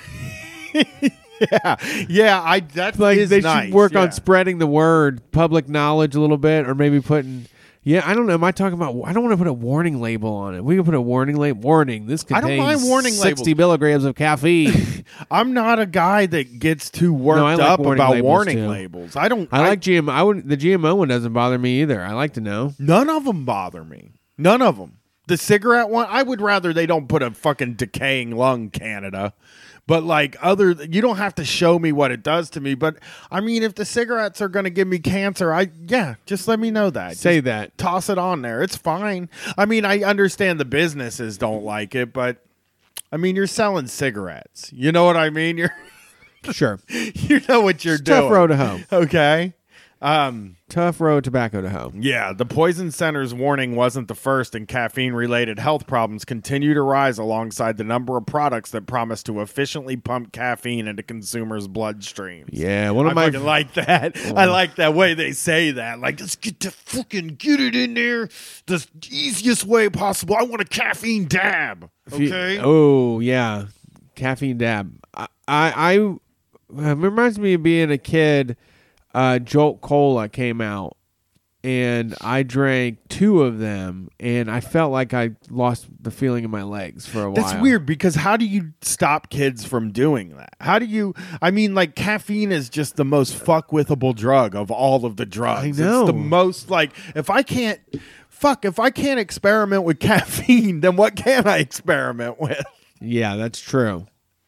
Yeah, yeah, I that Like is they nice, should work yeah. on spreading the word, public knowledge a little bit, or maybe putting... Yeah, I don't know. Am I talking about... I don't want to put a warning label on it. We can put a warning label. Warning, this I don't contains mind warning sixty labels. milligrams of caffeine. I'm not a guy that gets too worked No, I like up warning about labels, warning too. labels. I don't. I like G M O. I would, the G M O one doesn't bother me either. I like to know. None of them bother me. None of them. The cigarette one, I would rather they don't put a fucking decaying lung Canada. But like other, you don't have to show me what it does to me. But I mean, if the cigarettes are going to give me cancer, I yeah, just let me know that. Say Just that. toss it on there. It's fine. I mean, I understand the businesses don't like it, but I mean, you're selling cigarettes. You know what I mean? You're Sure. you know what you're doing. Tough road to hoe. Okay. Um. Tough road tobacco to hoe. Yeah, the Poison Center's warning wasn't the first, and caffeine-related health problems continue to rise alongside the number of products that promise to efficiently pump caffeine into consumers' bloodstreams. Yeah, one of I my fucking like that. I like that way they say that. Like, just get to fucking get it in there the easiest way possible. I want a caffeine dab. If you- Okay. oh yeah, caffeine dab. I, I, I it reminds me of being a kid. Uh, Jolt Cola came out, and I drank two of them, and I felt like I lost the feeling in my legs for a while. That's weird because how do you stop kids from doing that? How do you? I mean, like caffeine is just the most fuckwithable drug of all of the drugs. I know. It's the most like if I can't fuck if I can't experiment with caffeine, then what can I experiment with? Yeah, that's true.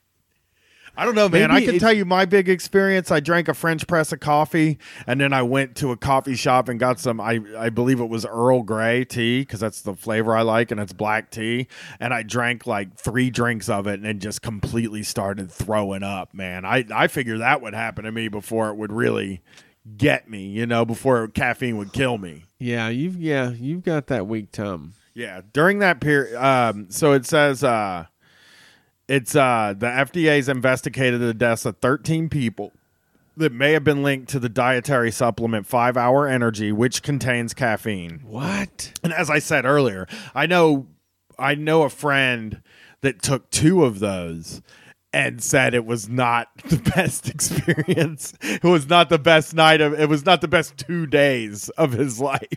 I don't know, man. Maybe I can it's- tell you my big experience. I drank a French press of coffee, and then I went to a coffee shop and got some, I, I believe it was Earl Grey tea, because that's the flavor I like, and it's black tea. And I drank like three drinks of it and then just completely started throwing up, man. I, I figured that would happen to me before it would really get me, you know, before caffeine would kill me. Yeah, you've yeah you've got that weak tongue. Yeah, during that period, um, so it says uh, it's uh, the F D A's investigated the deaths of thirteen people that may have been linked to the dietary supplement five hour Energy, which contains caffeine. What? And as I said earlier, I know I know a friend that took two of those and said it was not the best experience. It was not the best night of it was not the best two days of his life.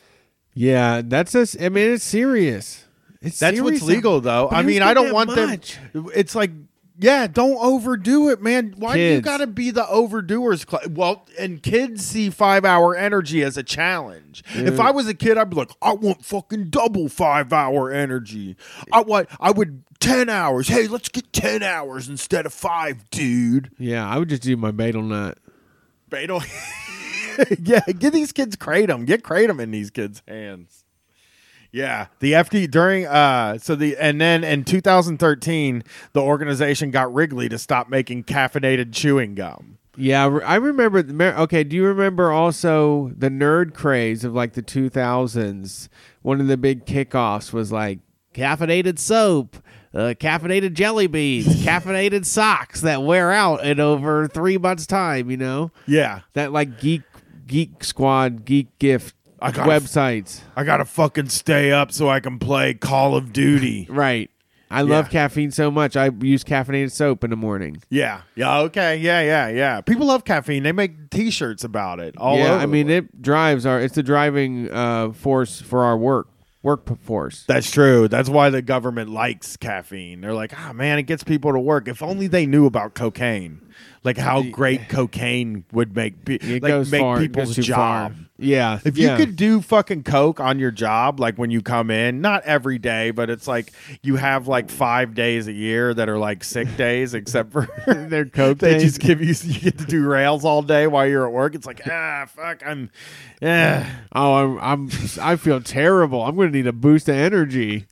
Yeah, that's a, I mean, it's serious. It's That's serious. what's legal, though. But I who's mean, I getting don't that want much? them. It's like, yeah, don't overdo it, man. Why do you Kids. got to be the overdoers? Cl- Well, and kids see five hour Energy as a challenge. If I was a kid, I'd be like, I want fucking double five hour Energy. I want, I would ten hours. Hey, let's get ten hours instead of five, dude. Yeah, I would just do my Betel nut. Betel. Yeah, get these kids Kratom. Get Kratom in these kids' hands. Yeah, the F D during uh so the and then in two thousand thirteen the organization got Wrigley to stop making caffeinated chewing gum. Yeah, I remember. Okay, do you remember also the nerd craze of like the two thousands? One of the big kickoffs was like caffeinated soap, uh, caffeinated jelly beans, caffeinated socks that wear out in over three months' time. You know, Yeah, that like geek geek squad geek gift I gotta websites. I gotta fucking stay up so I can play Call of Duty. Right. I love Yeah. caffeine so much. I use caffeinated soap in the morning. Yeah, yeah, okay, yeah, yeah, yeah. People love caffeine. They make T-shirts about it. All yeah, over I mean the- it drives our. It's the driving uh, force for our work. Work force. That's true. That's why the government likes caffeine. They're like, ah, man, it gets people to work. If only they knew about cocaine, like how great cocaine would make, pe- It like goes make far. It people's goes too job. far. Yeah. If yeah. you could do fucking coke on your job, like when you come in, not every day, but it's like you have like five days a year that are like sick days, except for They're coke they days. just give you you get to do rails all day while you're at work. It's like ah fuck, I'm yeah. Oh, I'm, I'm. I feel terrible. I'm going to need a boost of energy.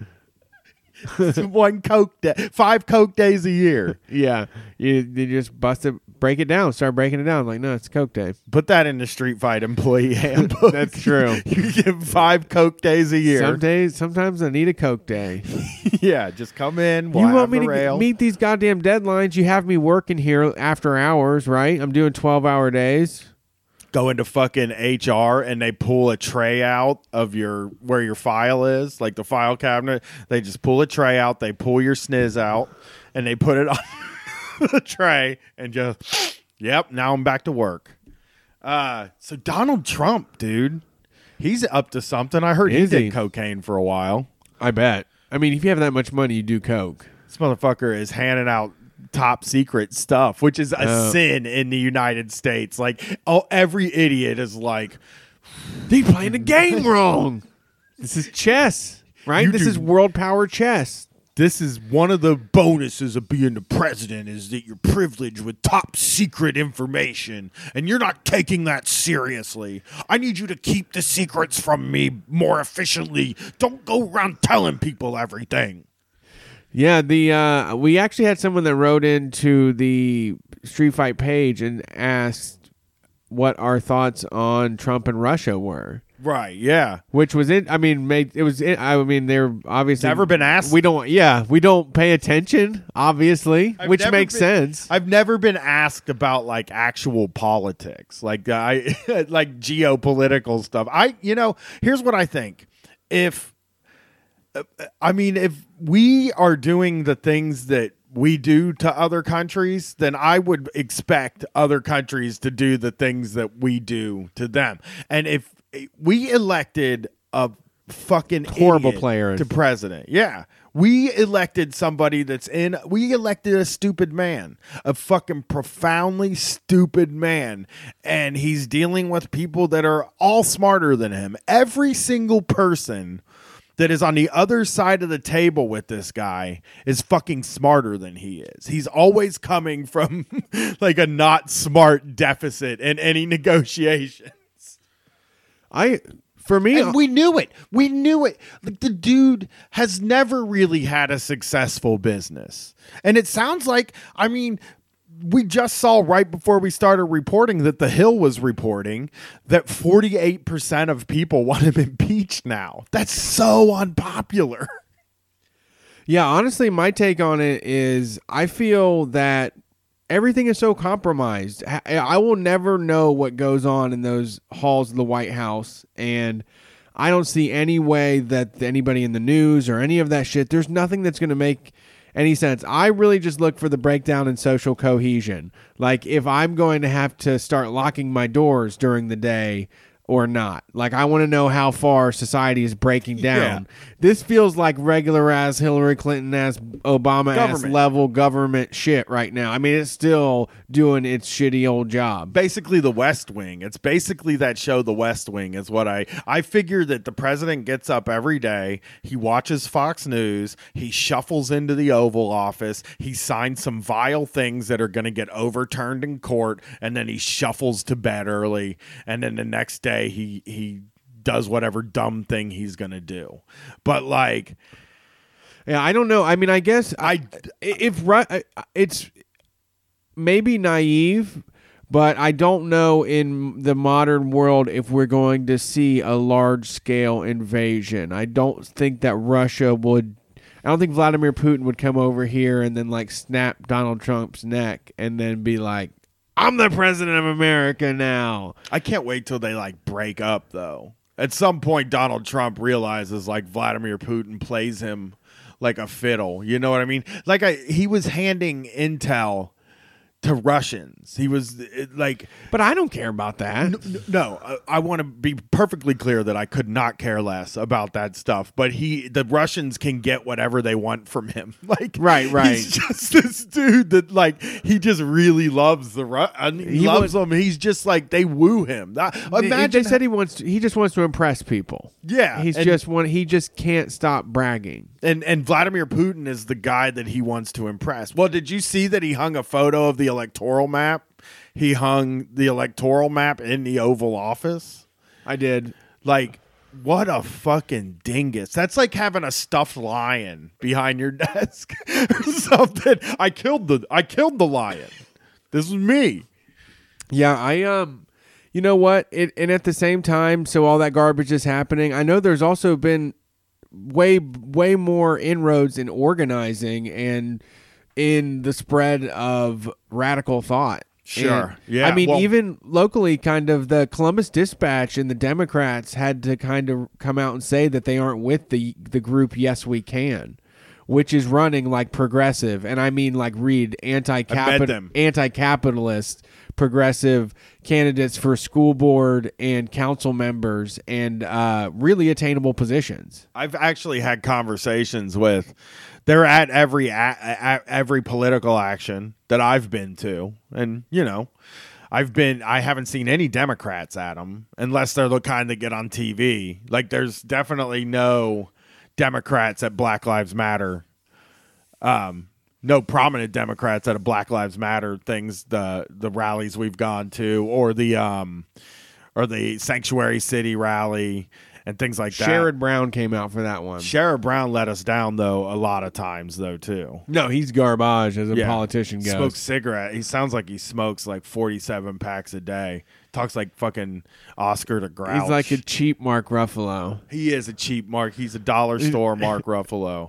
One coke day, five coke days a year. Yeah. You, you just bust it, break it down, start breaking it down. I'm like, no, it's Coke Day. Put that in the Street Fight employee handbook. That's true. You get five coke days a year. Some days, sometimes I need a Coke Day. Yeah, just come in. We'll You have want me a to rail. meet these goddamn deadlines? You have me working here after hours, right? I'm doing twelve hour days. Go into fucking H R and they pull a tray out of your where your file is, like the file cabinet. They just pull a tray out, they pull your sniz out, and they put it on the tray and just, yep, now I'm back to work. Uh, so Donald Trump, dude, he's up to something. I heard Is he did he? cocaine for a while. I bet. I mean, if you have that much money, you do Coke. This motherfucker is handing out top secret stuff, which is a Uh, sin in the United States. Like, oh, every idiot is like, They playing the game wrong. This is chess, right? You This do- is world power chess. this is one of the bonuses of being the president is that you're privileged with top secret information, and you're not taking that seriously. I need you to keep the secrets from me more efficiently. Don't go around telling people everything. Yeah, the uh, we actually had someone that wrote into the Street Fight page and asked what our thoughts on Trump and Russia were. Right, yeah. Which was it? I mean, made it was. It, I mean, they're obviously Never been asked? We don't. Yeah, we don't pay attention. Obviously, I've which never makes been- sense. I've never been asked about like actual politics, like I like geopolitical stuff. I, you know, here's what I think. If uh, I mean, if we are doing the things that we do to other countries, then I would expect other countries to do the things that we do to them. And if we elected a fucking Horrible idiot player. to president, yeah, we elected somebody that's in, we elected a stupid man, a fucking profoundly stupid man. And he's dealing with people that are all smarter than him. Every single person that is on the other side of the table with this guy is fucking smarter than he is. He's always coming from like a not smart deficit in any negotiation. I for me, And we knew it. We knew it. Like the dude has never really had a successful business. And it sounds like, I mean, we just saw right before we started reporting that The Hill was reporting that forty-eight percent of people want him impeached now. That's so unpopular. yeah, honestly, my take on it is I feel that everything is so compromised. I, I will never know what goes on in those halls of the White House, and I don't see any way that anybody in the news or any of that shit, there's nothing that's going to make any sense. I really just look for the breakdown in social cohesion. Like, if I'm going to have to start locking my doors during the day or not. Like, I want to know how far society is breaking down. Yeah. This feels like regular ass Hillary Clinton ass Obama ass Government. level government shit right now. I mean, it's still doing its shitty old job. Basically the West Wing. It's basically that show The West Wing is what I I figure that the president gets up every day, he watches Fox News, he shuffles into the Oval Office, he signs some vile things that are going to get overturned in court, and then he shuffles to bed early, and then the next day he he does whatever dumb thing he's going to do. But like, Yeah, I don't know. I mean, I guess I if right, it's maybe naive, but I don't know in the modern world if we're going to see a large scale invasion. I don't think that Russia would. I don't think Vladimir Putin would come over here and then like snap Donald Trump's neck and then be like, "I'm the president of America now." I can't wait till they like break up though. At some point, Donald Trump realizes like Vladimir Putin plays him like a fiddle. You know what I mean? Like I, he was handing intel to Russians. He was it, like, But I don't care about that. no, no I, I want to be perfectly clear that I could not care less about that stuff. But he, the Russians can get whatever they want from him. Like, Right, right. He's just this dude that like he just really loves the Ru- uh, he, He loves wa- them. He's just like they woo him. That, imagine they said he wants. To, he just wants to impress people. Yeah, he's and- just one. He just can't stop bragging. And and Vladimir Putin is the guy that he wants to impress. Well, did you see that he hung a photo of the electoral map? He hung the electoral map in the Oval Office. I did. Like, what a fucking dingus. That's like having a stuffed lion behind your desk or something. I killed the I killed the lion. This was me. Yeah, I um, you know what? It and at the same time, so all that garbage is happening. I know there's also been way way more inroads in organizing and in the spread of radical thought. Sure. And, Yeah, I mean, well- even locally, kind of the Columbus Dispatch and the Democrats had to kind of come out and say that they aren't with the the group Yes We Can, which is running like progressive, and I mean like read anti-capital, them. anti-capitalist progressive candidates for school board and council members and uh, really attainable positions. I've actually had conversations with. They're at every at, at every political action that I've been to, and you know, I've been. I haven't seen any Democrats at them unless they're the kind that get on T V. Like, there's definitely no Democrats at Black Lives Matter. Um, no prominent Democrats at a Black Lives Matter things. The the rallies we've gone to, or the um, or the Sanctuary City rally. And things like that. Sherrod Brown came out for that one. Sherrod Brown let us down, though, a lot of times, though, too. No, he's garbage as a Yeah. politician goes. Smokes cigarette. He sounds like he smokes like forty-seven packs a day. Talks like fucking Oscar the Grouch. He's like a cheap Mark Ruffalo. He is a cheap Mark. He's a dollar store Mark Ruffalo.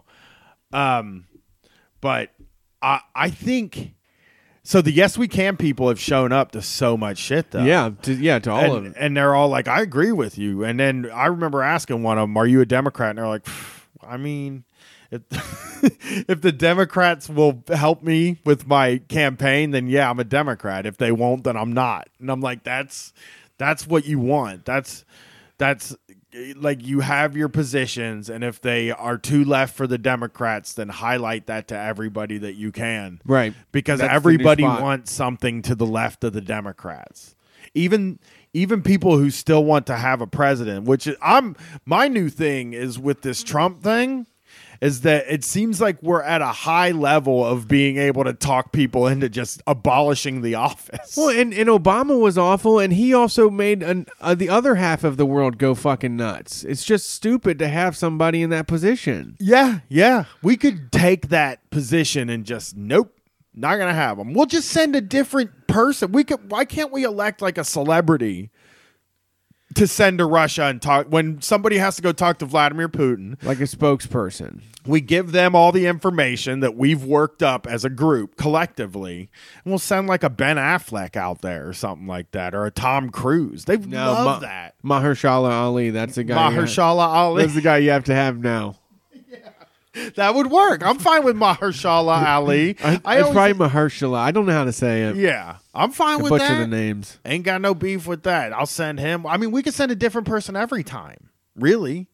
Um, but I I think so. The Yes We Can people have shown up to so much shit, though. Yeah, to, yeah, to all of and, it. and they're all like, I agree with you. And then I remember asking one of them, are you a Democrat? And they're like, I mean, if, if the Democrats will help me with my campaign, then yeah, I'm a Democrat. If they won't, then I'm not. And I'm like, that's that's what you want. That's that's like, you have your positions, and if they are too left for the Democrats, then highlight that to everybody that you can. Right. Because That's the new everybody spot. wants something to the left of the Democrats. Even even people who still want to have a president, which is, I'm my new thing is with this Trump thing, is that it seems like we're at a high level of being able to talk people into just abolishing the office. Well, and, and Obama was awful, and he also made an, uh, the other half of the world go fucking nuts. It's just stupid to have somebody in that position. Yeah, yeah. We could take that position and just, nope, not going to have them. We'll just send a different person. We could. Why can't we elect like a celebrity to send to Russia and talk. When somebody has to go talk to Vladimir Putin, like a spokesperson, we give them all the information that we've worked up as a group collectively, and we'll send like a Ben Affleck out there or something like that, or a Tom Cruise. They no, love Ma- that. Mahershala Ali. That's the guy. Mahershala Ali. That's the guy you have to have now. That would work. I'm fine with Mahershala Ali. I, I it's always- probably Mahershala. I don't know how to say it. Yeah, I'm fine I with butcher that. the names. Ain't got no beef with that. I'll send him. I mean, we could send a different person every time. Really.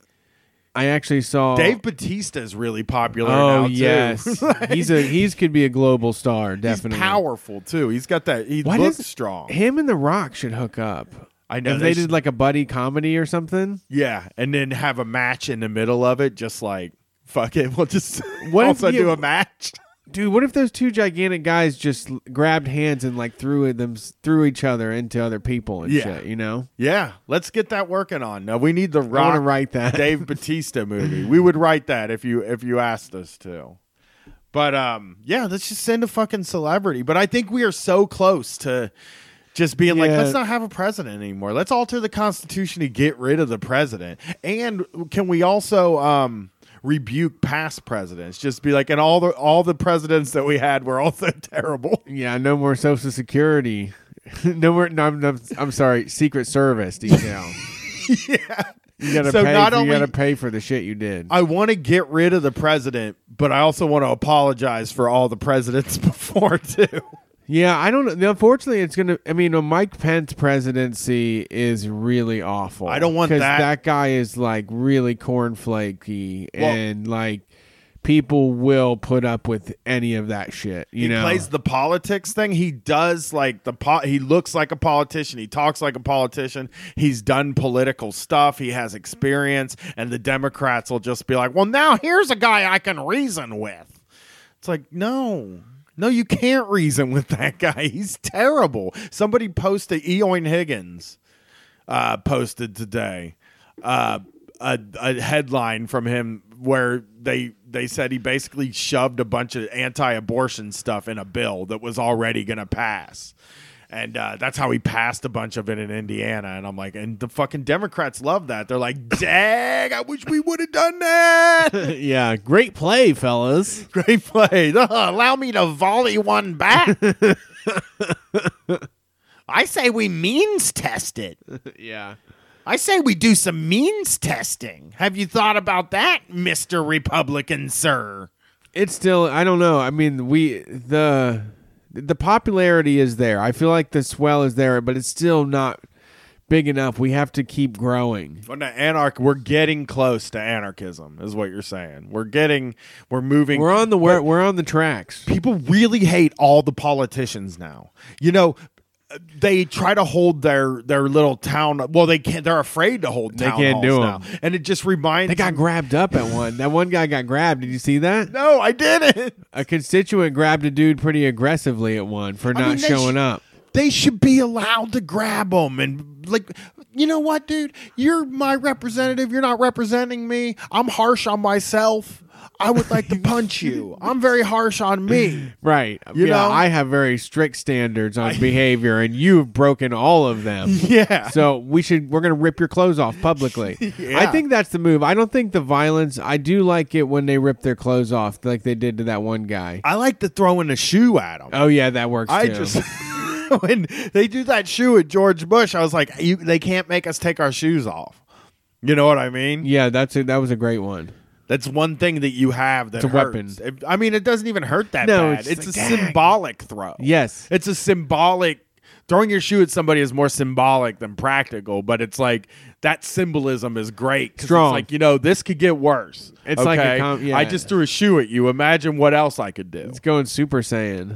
I actually saw Dave Bautista is really popular Oh now, too. yes, he's a he's could be a global star. Definitely He's powerful, too. He's got that. He What looks is- strong. Him and The Rock should hook up. I know. If they should- did like a buddy comedy or something. Yeah, and then have a match in the middle of it, just like, fuck it. We'll just What if also you- do a match. Dude, what if those two gigantic guys just l- grabbed hands and like threw it them threw each other into other people and Yeah. shit? You know, Yeah, let's get that working on. Now, we need the I want Rock to write that. Dave Bautista movie. We would write that if you if you asked us to. But um, yeah, let's just send a fucking celebrity. But I think we are so close to just being like, Yeah. let's not have a president anymore. Let's alter the Constitution to get rid of the president. And can we also um rebuke past presidents? Just be like, and all the all the presidents that we had were also terrible. Yeah, no more Social Security. no more. No, I'm, I'm, I'm sorry, Secret Service detail. Yeah. You gotta So pay. not For, you only- gotta pay for the shit you did. I want to get rid of the president, but I also want to apologize for all the presidents before too. Yeah, I don't know. Unfortunately, it's gonna. I mean, a Mike Pence presidency is really awful. I don't want 'cause that. That guy is like really cornflakey, Well- and like people will put up with any of that shit. You He know, plays the politics thing. He does like the po- he looks like a politician. He talks like a politician. He's done political stuff. He has experience, and the Democrats will just be like, "Well, now here's a guy I can reason with." It's like, no. No, you can't reason with that guy. He's terrible. Somebody posted, Eoin Higgins uh, posted today uh, a, a headline from him where they they said he basically shoved a bunch of anti-abortion stuff in a bill that was already going to pass. And uh, that's how he passed a bunch of it in Indiana. And I'm like, and the fucking Democrats love that. They're like, dang, I wish we would have done that. yeah, great play, fellas. Great play. Uh, allow me to volley one back. I say we means test it. yeah. I say we do some means testing. Have you thought about that, Mister Republican, sir? It's still. I don't know. I mean, we the the popularity is there. I feel like the swell is there, but it's still not big enough. We have to keep growing. Well, no, anarch. We're getting close to anarchism, is what you're saying. We're getting. We're moving. We're on the we're, we're on the tracks. People really hate all the politicians now. You know, they try to hold their their little town. Well, they can't. They're afraid to hold. They town can't do halls now. 'em. And it just reminds. They got grabbed up at one. That one guy got grabbed. Did you see that? No, I didn't. A constituent grabbed a dude pretty aggressively at one for not mean, they showing sh- up. They should be allowed to grab them and like, you know what, dude? You're my representative. You're not representing me. I'm harsh on myself. I would like to punch you. I'm very harsh on me. Right. You yeah, know? I have very strict standards on behavior, and you've broken all of them. Yeah. So we should. We're gonna rip your clothes off publicly. Yeah. I think that's the move. I don't think the violence. I do like it when they rip their clothes off, like they did to that one guy. I like to throw in a shoe at them. Oh yeah, that works. I too. just when they do that shoe at George Bush, I was like, you, they can't make us take our shoes off. You know what I mean? Yeah, that's a, that was a great one. That's one thing that you have that It's a hurts. weapon. It- I mean, it doesn't even hurt that No, bad. it's It's, like, a dang. symbolic throw. Yes. It's a symbolic. Throwing your shoe at somebody is more symbolic than practical, but it's like that symbolism is great. 'Cause Strong. It's like, you know, this could get worse. It's like a okay? com- yeah. I just threw a shoe at you. Imagine what else I could do. It's going Super Saiyan.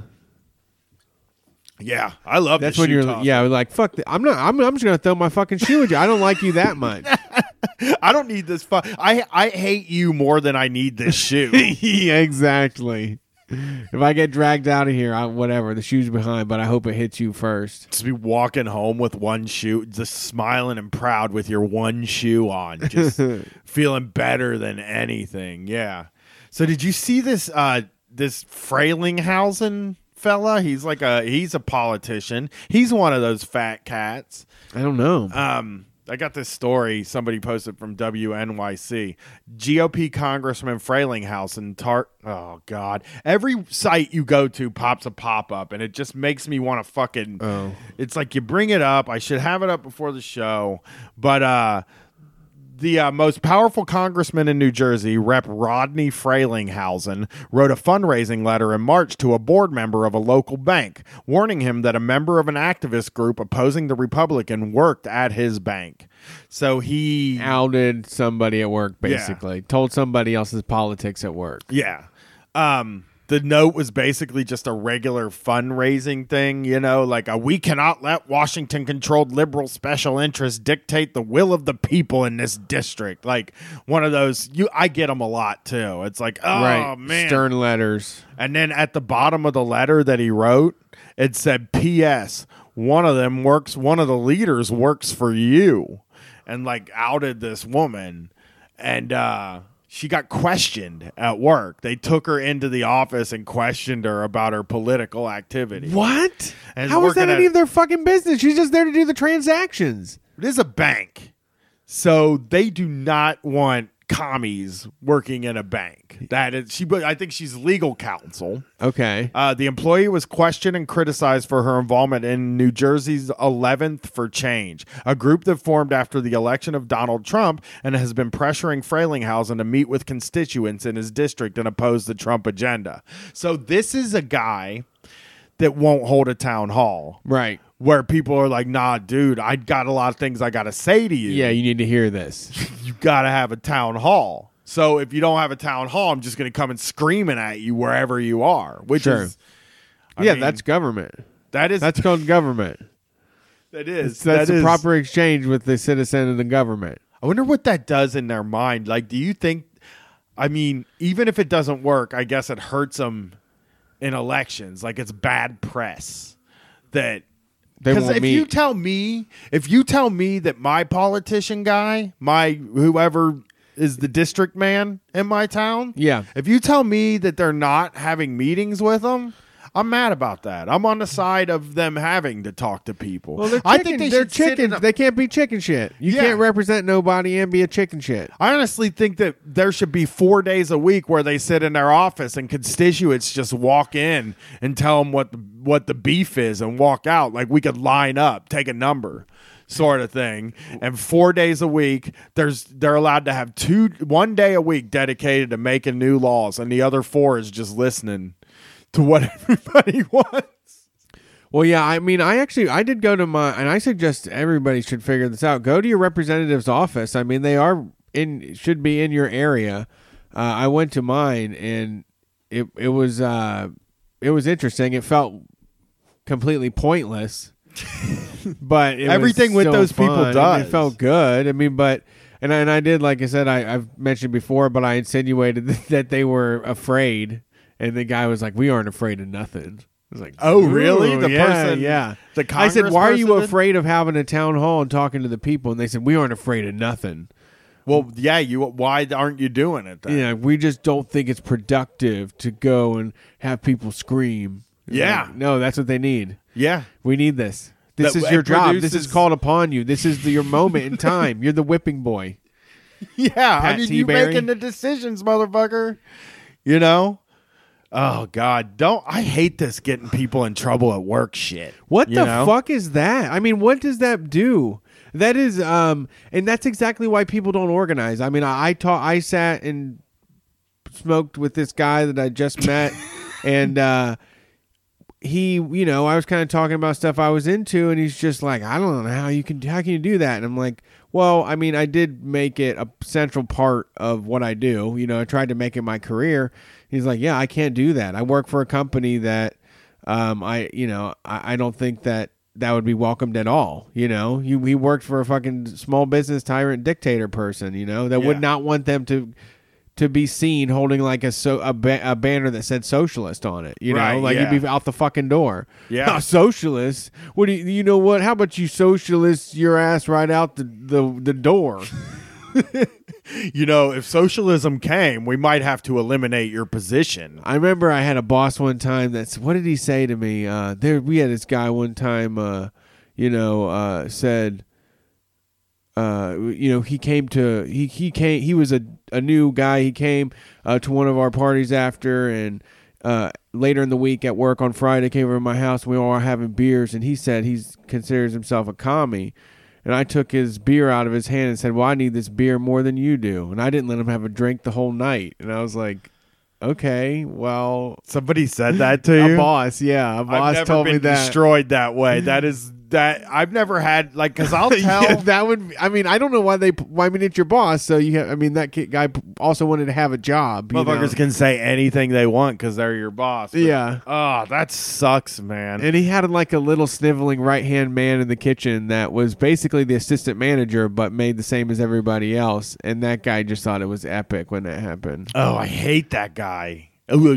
Yeah, I love That's the when shoe you're toss. yeah, like fuck. The, I'm not. I'm, I'm just gonna throw my fucking shoe at you. I don't like you that much. I don't need this. Fu- I I hate you more than I need this shoe. yeah, exactly. If I get dragged out of here, I, whatever. The shoe's behind, but I hope it hits you first. Just be walking home with one shoe, just smiling and proud with your one shoe on, just feeling better than anything. Yeah. So did you see this? Uh, this Frailinghausen fella? He's like a he's a politician. He's one of those fat cats. I don't know. Um, I got this story somebody posted from W N Y C. G O P Congressman Frelinghausen tar oh god. Every site you go to pops a pop-up and it just makes me want to fucking Oh. It's like you bring it up. I should have it up before the show. But uh The uh, most powerful congressman in New Jersey, Representative Rodney Frelinghausen, wrote a fundraising letter in March to a board member of a local bank, warning him that a member of an activist group opposing the Republican worked at his bank. So he outed somebody at work, basically. Yeah. Told somebody else's politics at work. Yeah. Um, the note was basically just a regular fundraising thing, you know, like a, we cannot let Washington-controlled liberal special interests dictate the will of the people in this district. Like one of those, you, I get them a lot too. It's like, oh, right. man. Stern letters. And then at the bottom of the letter that he wrote, it said, P S one of them works, one of the leaders works for you. And like outed this woman. And, uh, she got questioned at work. They took her into the office and questioned her about her political activity. What? And how is that at, any of their fucking business? She's just there to do the transactions. It is a bank. So they do not want commies working in a bank. That is, she. I think she's legal counsel. Okay. Uh, the employee was questioned and criticized for her involvement in New Jersey's eleventh for Change, a group that formed after the election of Donald Trump and has been pressuring Frelinghausen to meet with constituents in his district and oppose the Trump agenda. So this is a guy that won't hold a town hall. Right. Where people are like, nah, dude, I got a lot of things I got to say to you. Yeah, you need to hear this. You got to have a town hall. So if you don't have a town hall, I'm just going to come and screaming at you wherever you are. Which sure. is, I yeah, mean, that's government. That is that's called government. That is. It's, that's that the is. proper exchange with the citizen and the government. I wonder what that does in their mind. Like, do you think? I mean, even if it doesn't work, I guess it hurts them in elections. Like it's bad press that. Because if meet. you tell me, if you tell me that my politician guy, my whoever is the district man in my town, yeah, if you tell me that they're not having meetings with them, I'm mad about that. I'm on the side of them having to talk to people. Well, they're chicken, I think they they're chickens. A, they can't be chicken shit. You yeah. can't represent nobody and be a chicken shit. I honestly think that there should be four days a week where they sit in their office and constituents just walk in and tell them what the, what the beef is and walk out. Like we could line up, take a number, sort of thing. And four days a week, there's they're allowed to have two one day a week dedicated to making new laws, and the other four is just listening to what everybody wants. Well, yeah, I mean, I actually, I did go to my, and I suggest everybody should figure this out. Go to your representative's office. I mean, they are in, should be in your area. Uh, I went to mine, and it it was uh, it was interesting. It felt completely pointless, but it everything was with those fun. people does. It felt good. I mean, but. And I, and I did, like I said, I, I've mentioned before, but I insinuated that they were afraid. And the guy was like, "We aren't afraid of nothing." I was like, "Oh, really?" The yeah, person, yeah. The I said, "Why are you did? afraid of having a town hall and talking to the people?" And they said, "We aren't afraid of nothing." Well, yeah, you. Why aren't you doing it then? Yeah, we just don't think it's productive to go and have people scream. Yeah, like, no, that's what they need. Yeah, we need this. This that, is your job. Produces... This is called upon you. This is the, your moment in time. You're the whipping boy. Yeah, Pat I mean, you making the decisions, motherfucker. You know. Oh God! Don't I hate this getting people in trouble at work shit. What the know? fuck is that? I mean, what does that do? That is, um, and that's exactly why people don't organize. I mean, I I, ta- I sat and smoked with this guy that I just met, and uh, he, you know, I was kind of talking about stuff I was into, and he's just like, I don't know how you can, how can you do that? And I'm like, well, I mean, I did make it a central part of what I do. You know, I tried to make it my career. He's like, yeah, I can't do that. I work for a company that, um, I, you know, I, I don't think that that would be welcomed at all. You know, he, he worked for a fucking small business tyrant dictator person, you know, that yeah. would not want them to, to be seen holding like a so a, ba- a banner that said socialist on it. You right, know, like yeah. you'd be out the fucking door. Yeah. Oh, socialist. What do you, you know what? How about you socialists your ass right out the, the, the door? You know, if socialism came, we might have to eliminate your position. I remember I had a boss one time that's, what did he say to me? Uh, there, we had this guy one time, uh, you know, uh, said, uh, you know, he came to he he came he was a a new guy. He came uh, to one of our parties after, and uh, later in the week at work on Friday came over to my house. We all were having beers, and he said he considers himself a commie. And I took his beer out of his hand and said, "Well, I need this beer more than you do." And I didn't let him have a drink the whole night. And I was like, "Okay, well." Somebody said that to you? A boss, yeah. A boss I've never told been me that. destroyed that way. That is that I've never had like because I'll tell Yeah, that would. I mean, I don't know why they. Why I mean, it's your boss, so you. Have, I mean, that kid, guy also wanted to have a job. You motherfuckers know? can say anything they want because they're your boss. But, Yeah. Oh, that sucks, man. And he had like a little sniveling right hand man in the kitchen that was basically the assistant manager, but made the same as everybody else. And that guy just thought it was epic when that happened. Oh, I hate that guy. He,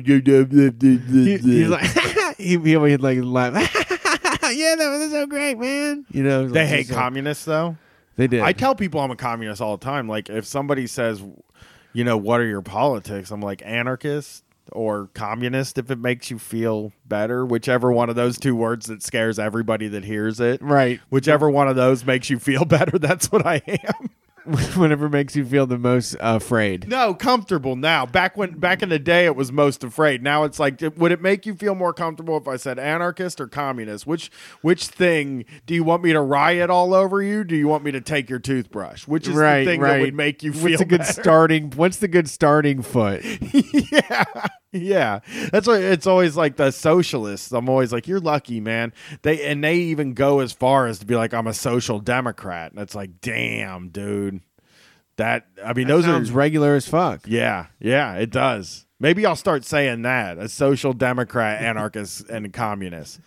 he's like, he, he always like laugh. Yeah, that was so great, man. You know, They like, hate so- communists, though. They did. I tell people I'm a communist all the time. Like, if somebody says, you know, what are your politics? I'm like, anarchist or communist, if it makes you feel better. Whichever one of those two words that scares everybody that hears it. Right. Whichever one of those makes you feel better, that's what I am. Whatever makes you feel the most uh, afraid. No, comfortable now. Back when back in the day, it was most afraid. Now it's like, would it make you feel more comfortable if I said anarchist or communist? Which which thing do you want me to riot all over you? Do you want me to take your toothbrush? Which is Right, the thing right. that would make you feel What's a good better? starting? What's the good starting foot? yeah, yeah. That's why it's always like the socialists. I'm always like, you're lucky, man. They and they even go as far as to be like, I'm a social democrat. And it's like, damn, dude. That I mean, That those sounds are regular as fuck. yeah, yeah. It does. Maybe I'll start saying that a social democrat, anarchist, and communist.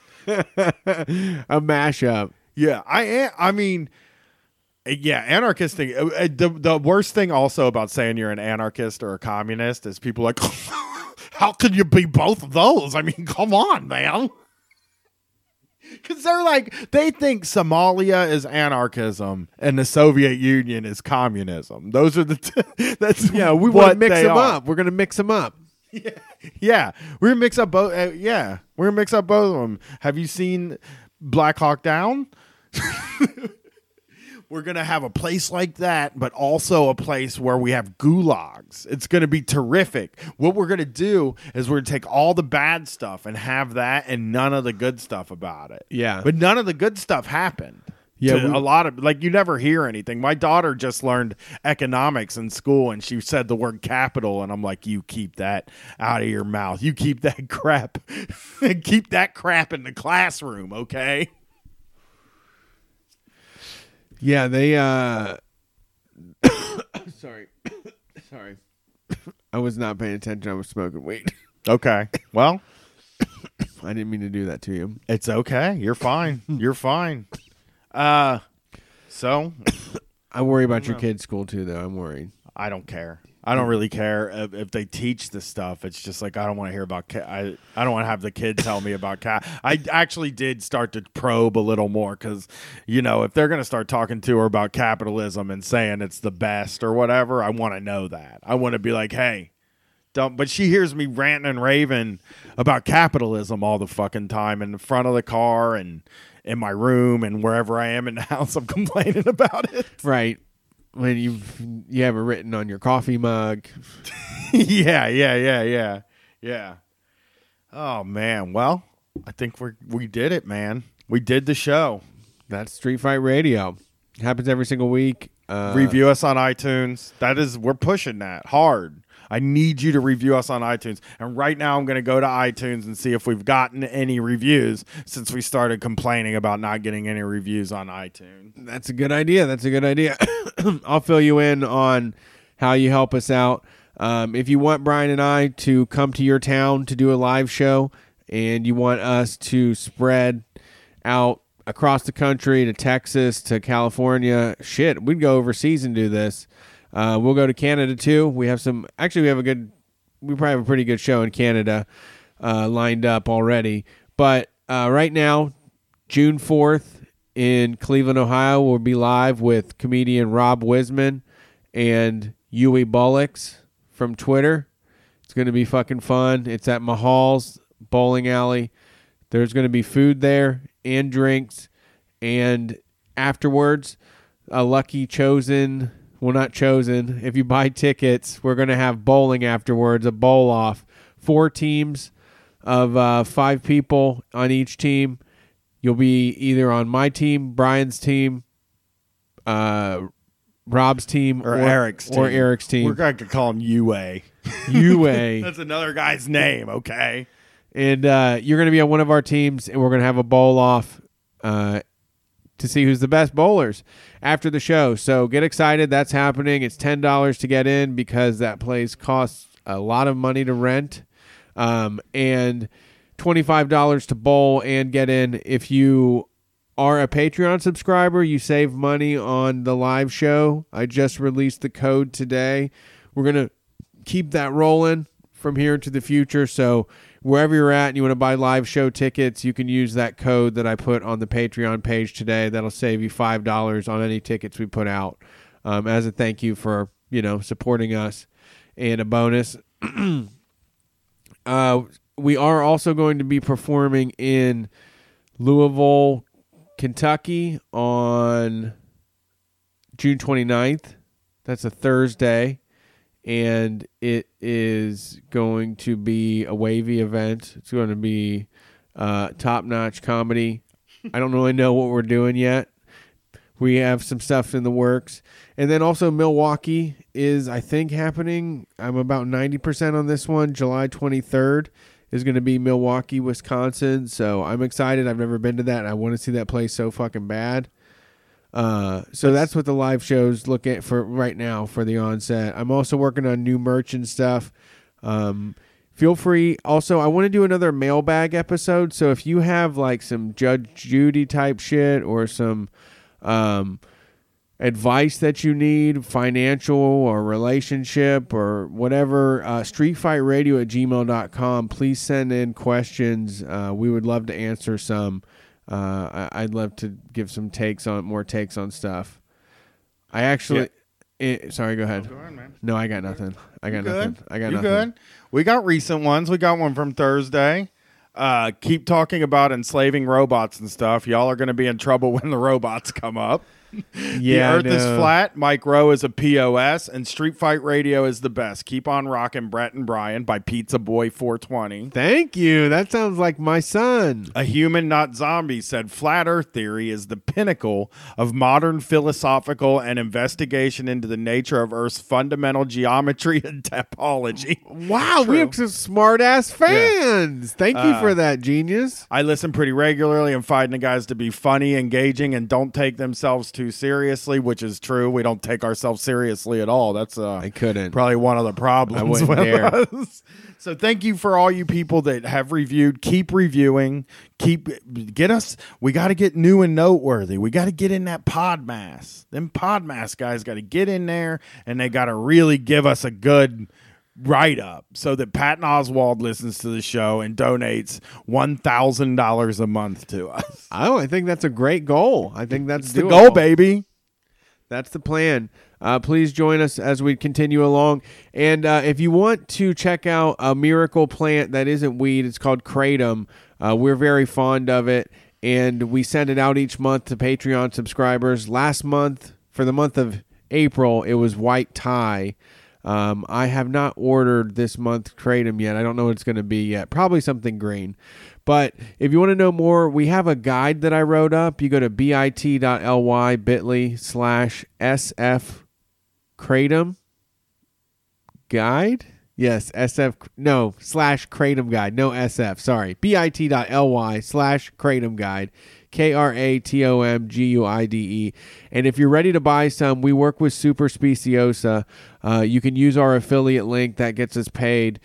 A mashup. Yeah, I am. I mean. Yeah, anarchist thing. uh, uh, The the worst thing also about saying you're an anarchist or a communist is people like, how could you be both of those? I mean, come on, man. Because they're like, they think Somalia is anarchism and the Soviet Union is communism. Those are the, t- that's Yeah, we want what to mix they them are. up. We're gonna mix them up. Yeah, we're gonna mix up both. Uh, yeah, we're gonna mix up both of them. Have you seen Black Hawk Down? We're going to have a place like that, but also a place where we have gulags. It's going to be terrific. What we're going to do is we're going to take all the bad stuff and have that and none of the good stuff about it. Yeah. But none of the good stuff happened. Yeah, To we- a lot of, like, you never hear anything. My daughter just learned economics in school, and she said the word capital, and I'm like, you keep that out of your mouth. You keep that crap. Keep that crap in the classroom, okay? Yeah, they. uh Sorry, sorry. I was not paying attention. I was smoking weed. Okay. Well, I didn't mean to do that to you. it's okay. You're fine. You're fine. Uh, so I worry about your kid's school too, though. I'm worried. I don't care. I don't really care if, if they teach the stuff. It's just like I don't want to hear about. Ca- I I don't want to have the kid tell me about cat. I actually did start to probe a little more because, you know, if they're gonna start talking to her about capitalism and saying it's the best or whatever, I want to know that. I want to be like, hey, don't. But she hears me ranting and raving about capitalism all the fucking time in the front of the car and in my room and wherever I am in the house. I'm complaining about it. Right. When you you have it written on your coffee mug. yeah, yeah, yeah, yeah, yeah. Oh man, well, I think we we did it, man. We did the show. That's Street Fight Radio. It happens every single week. Uh, Review us on iTunes. That is, we're pushing that hard. I need you to review us on iTunes. And right now I'm going to go to iTunes and see if we've gotten any reviews since we started complaining about not getting any reviews on iTunes. That's a good idea. That's a good idea. I'll fill you in on how you help us out. Um, if you want Brian and I to come to your town to do a live show and you want us to spread out across the country to Texas, to California, shit, we'd go overseas and do this. Uh, we'll go to Canada too. We have some, actually we have a good, we probably have a pretty good show in Canada uh, lined up already. But uh, right now, June fourth in Cleveland, Ohio, we'll be live with comedian Rob Wisman and Yui Bullocks from Twitter. It's going to be fucking fun. It's at Mahal's Bowling Alley. There's going to be food there and drinks. And afterwards, a lucky chosen, well, not chosen. If you buy tickets, we're going to have bowling afterwards, a bowl off. Four teams of uh, five people on each team. You'll be either on my team, Brian's team, uh, Rob's team, or, or Eric's team. Or Eric's team. We're going to call him U A. U A. That's another guy's name, okay? And uh, you're going to be on one of our teams, and we're going to have a bowl off uh, to see who's the best bowlers after the show. So get excited. That's happening. It's ten dollars to get in because that place costs a lot of money to rent, um, and twenty-five dollars to bowl and get in. If you are a Patreon subscriber, you save money on the live show. I just released the code today. We're going to keep that rolling from here to the future. So wherever you're at and you want to buy live show tickets, you can use that code that I put on the Patreon page today. That'll save you five dollars on any tickets we put out um, as a thank you for, you know, supporting us. And a bonus, uh, we are also going to be performing in Louisville, Kentucky on June twenty-ninth. That's a Thursday. And it is going to be a wavy event. It's going to be uh, top-notch comedy. I don't really know what we're doing yet. We have some stuff in the works. And then also Milwaukee is, I think, happening. I'm about ninety percent on this one. July twenty-third is going to be Milwaukee, Wisconsin. So I'm excited. I've never been to that, and I want to see that place so fucking bad. Uh, so that's what the live shows look at for right now for the onset. I'm also working on new merch and stuff. Um, feel free. Also, I want to do another mailbag episode. So if you have like some Judge Judy type shit or some um, advice that you need, financial or relationship or whatever, uh, streetfightradio at gmail dot com. Please send in questions. Uh, we would love to answer some. Uh, I, I'd love to give some takes on more takes on stuff. I actually, Yeah. it, sorry, go ahead. Oh, go ahead, man. No, I got nothing. I got You nothing. good? I got you nothing. good? We got recent ones. We got one from Thursday. Uh, keep talking about enslaving robots and stuff. Y'all are going to be in trouble when the robots come up. Yeah, the Earth is flat. Mike Rowe is a P O S, and Street Fight Radio is the best. Keep on rocking, Brett and Brian by Pizza Boy four twenty. Thank you. That sounds like my son. A Human Not Zombie said flat Earth theory is the pinnacle of modern philosophical and investigation into the nature of Earth's fundamental geometry and topology. Wow, True. we have some smart ass fans. Yeah. Thank you Uh, for that, genius. I listen pretty regularly and find the guys to be funny, engaging, and don't take themselves too seriously, which is true. We don't take ourselves seriously at all. That's uh, I couldn't. probably one of the problems I wouldn't with dare. us. So thank you for all you people that have reviewed. Keep reviewing. Keep get us. We got to get new and noteworthy. We got to get in that Podmass. Them Podmass guys got to get in there, and they got to really give us a good write-up so that Patton Oswald listens to the show and donates one thousand dollars a month to us. Oh, I think that's a great goal. I think that's It's the doable. goal, baby. That's the plan. Uh, please join us as we continue along. And uh, if you want to check out a miracle plant that isn't weed, it's called Kratom. Uh, we're very fond of it, and we send it out each month to Patreon subscribers. Last month, for the month of April, it was white Thai. Um, I have not ordered this month Kratom yet. I don't know what it's going to be yet. Probably something green. But if you want to know more, we have a guide that I wrote up. You go to bit.ly bit.ly slash SF Kratom guide. Yes, S F, no, slash Kratom guide. No S F, sorry. bit.ly slash Kratom guide. K R A T O M G U I D E. And if you're ready to buy some, we work with Super Speciosa. Uh, you can use our affiliate link that gets us paid.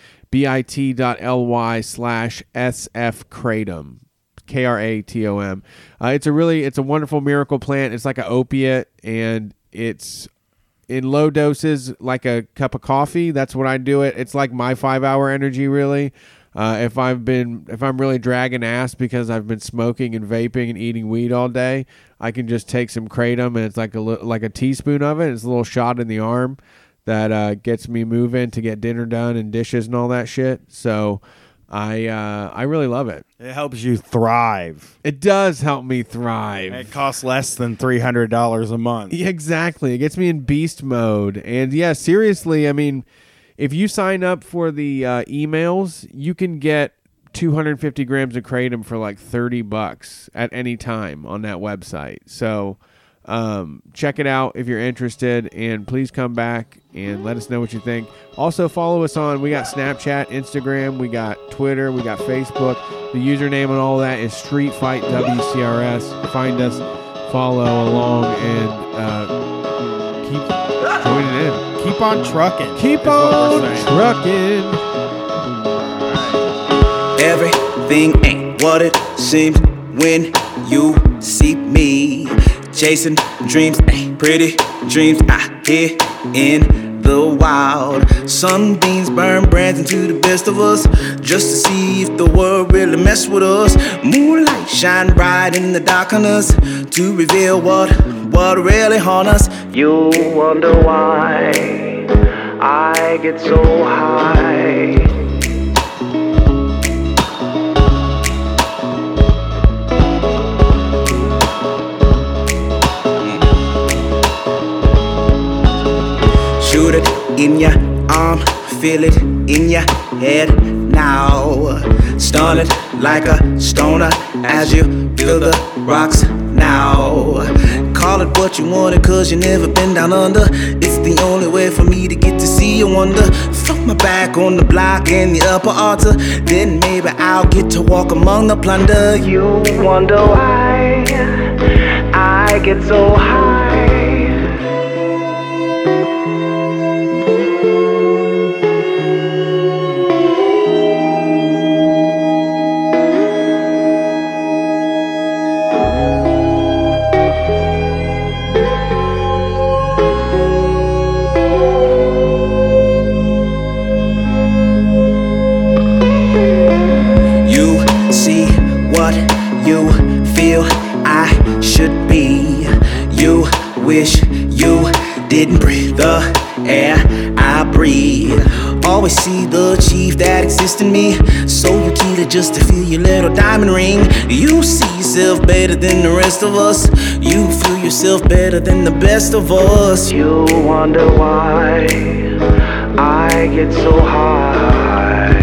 bit.ly slash SF Kratom. K R A T O M. Uh, it's a really, it's a wonderful miracle plant. It's like an opiate, and it's in low doses, like a cup of coffee. That's what I do it. It's like my five-hour energy, really. Uh, if I've been, if I'm really dragging ass because I've been smoking and vaping and eating weed all day, I can just take some Kratom, and it's like a li- like a teaspoon of it. It's a little shot in the arm that uh, gets me moving to get dinner done and dishes and all that shit. So I uh, I really love it. It helps you thrive. It does help me thrive. It costs less than three hundred dollars a month. Yeah, exactly. It gets me in beast mode. And yeah, seriously, I mean, if you sign up for the uh, emails, you can get two hundred fifty grams of Kratom for like thirty bucks at any time on that website. So um, check it out if you're interested, and please come back and let us know what you think. Also, follow us on, we got Snapchat, Instagram, we got Twitter, we got Facebook. The username and all that is Street Fight W C R S. Find us, follow along, and uh, keep joining in. Keep on trucking. Keep on trucking. Everything ain't what it seems when you see me chasing dreams, ain't pretty dreams out here in the wild. Sunbeams burn brands into the best of us, just to see if the world really mess with us. Moonlight shine bright in the darkness to reveal what what really haunt us. You wonder why I get so high. Shoot it in your arm, feel it in your head now. Stun it like a stoner as you feel the rocks now. Call it what you want it, cause you never been down under. It's the only way for me to get to see you wonder. Throw my back on the block and the upper altar, then maybe I'll get to walk among the plunder. You wonder why I get so high. You feel I should be. You wish you didn't breathe the air I breathe. Always see the chief that exists in me, so you kill it just to feel your little diamond ring. You see yourself better than the rest of us. You feel yourself better than the best of us. You wonder why I get so high.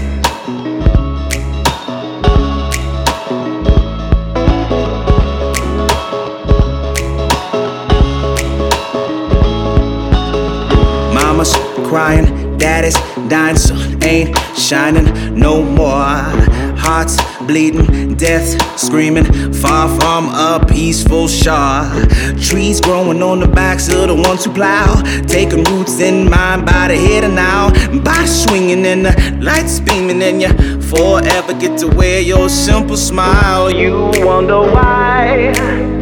Mama's crying, daddy's dying, sun ain't shining no more. Hearts bleeding, death screaming, far from a peaceful shore. Trees growing on the backs of the ones who plow, taking roots in mind by the head and now. Body swinging and the lights beaming, and you forever get to wear your simple smile. You wonder why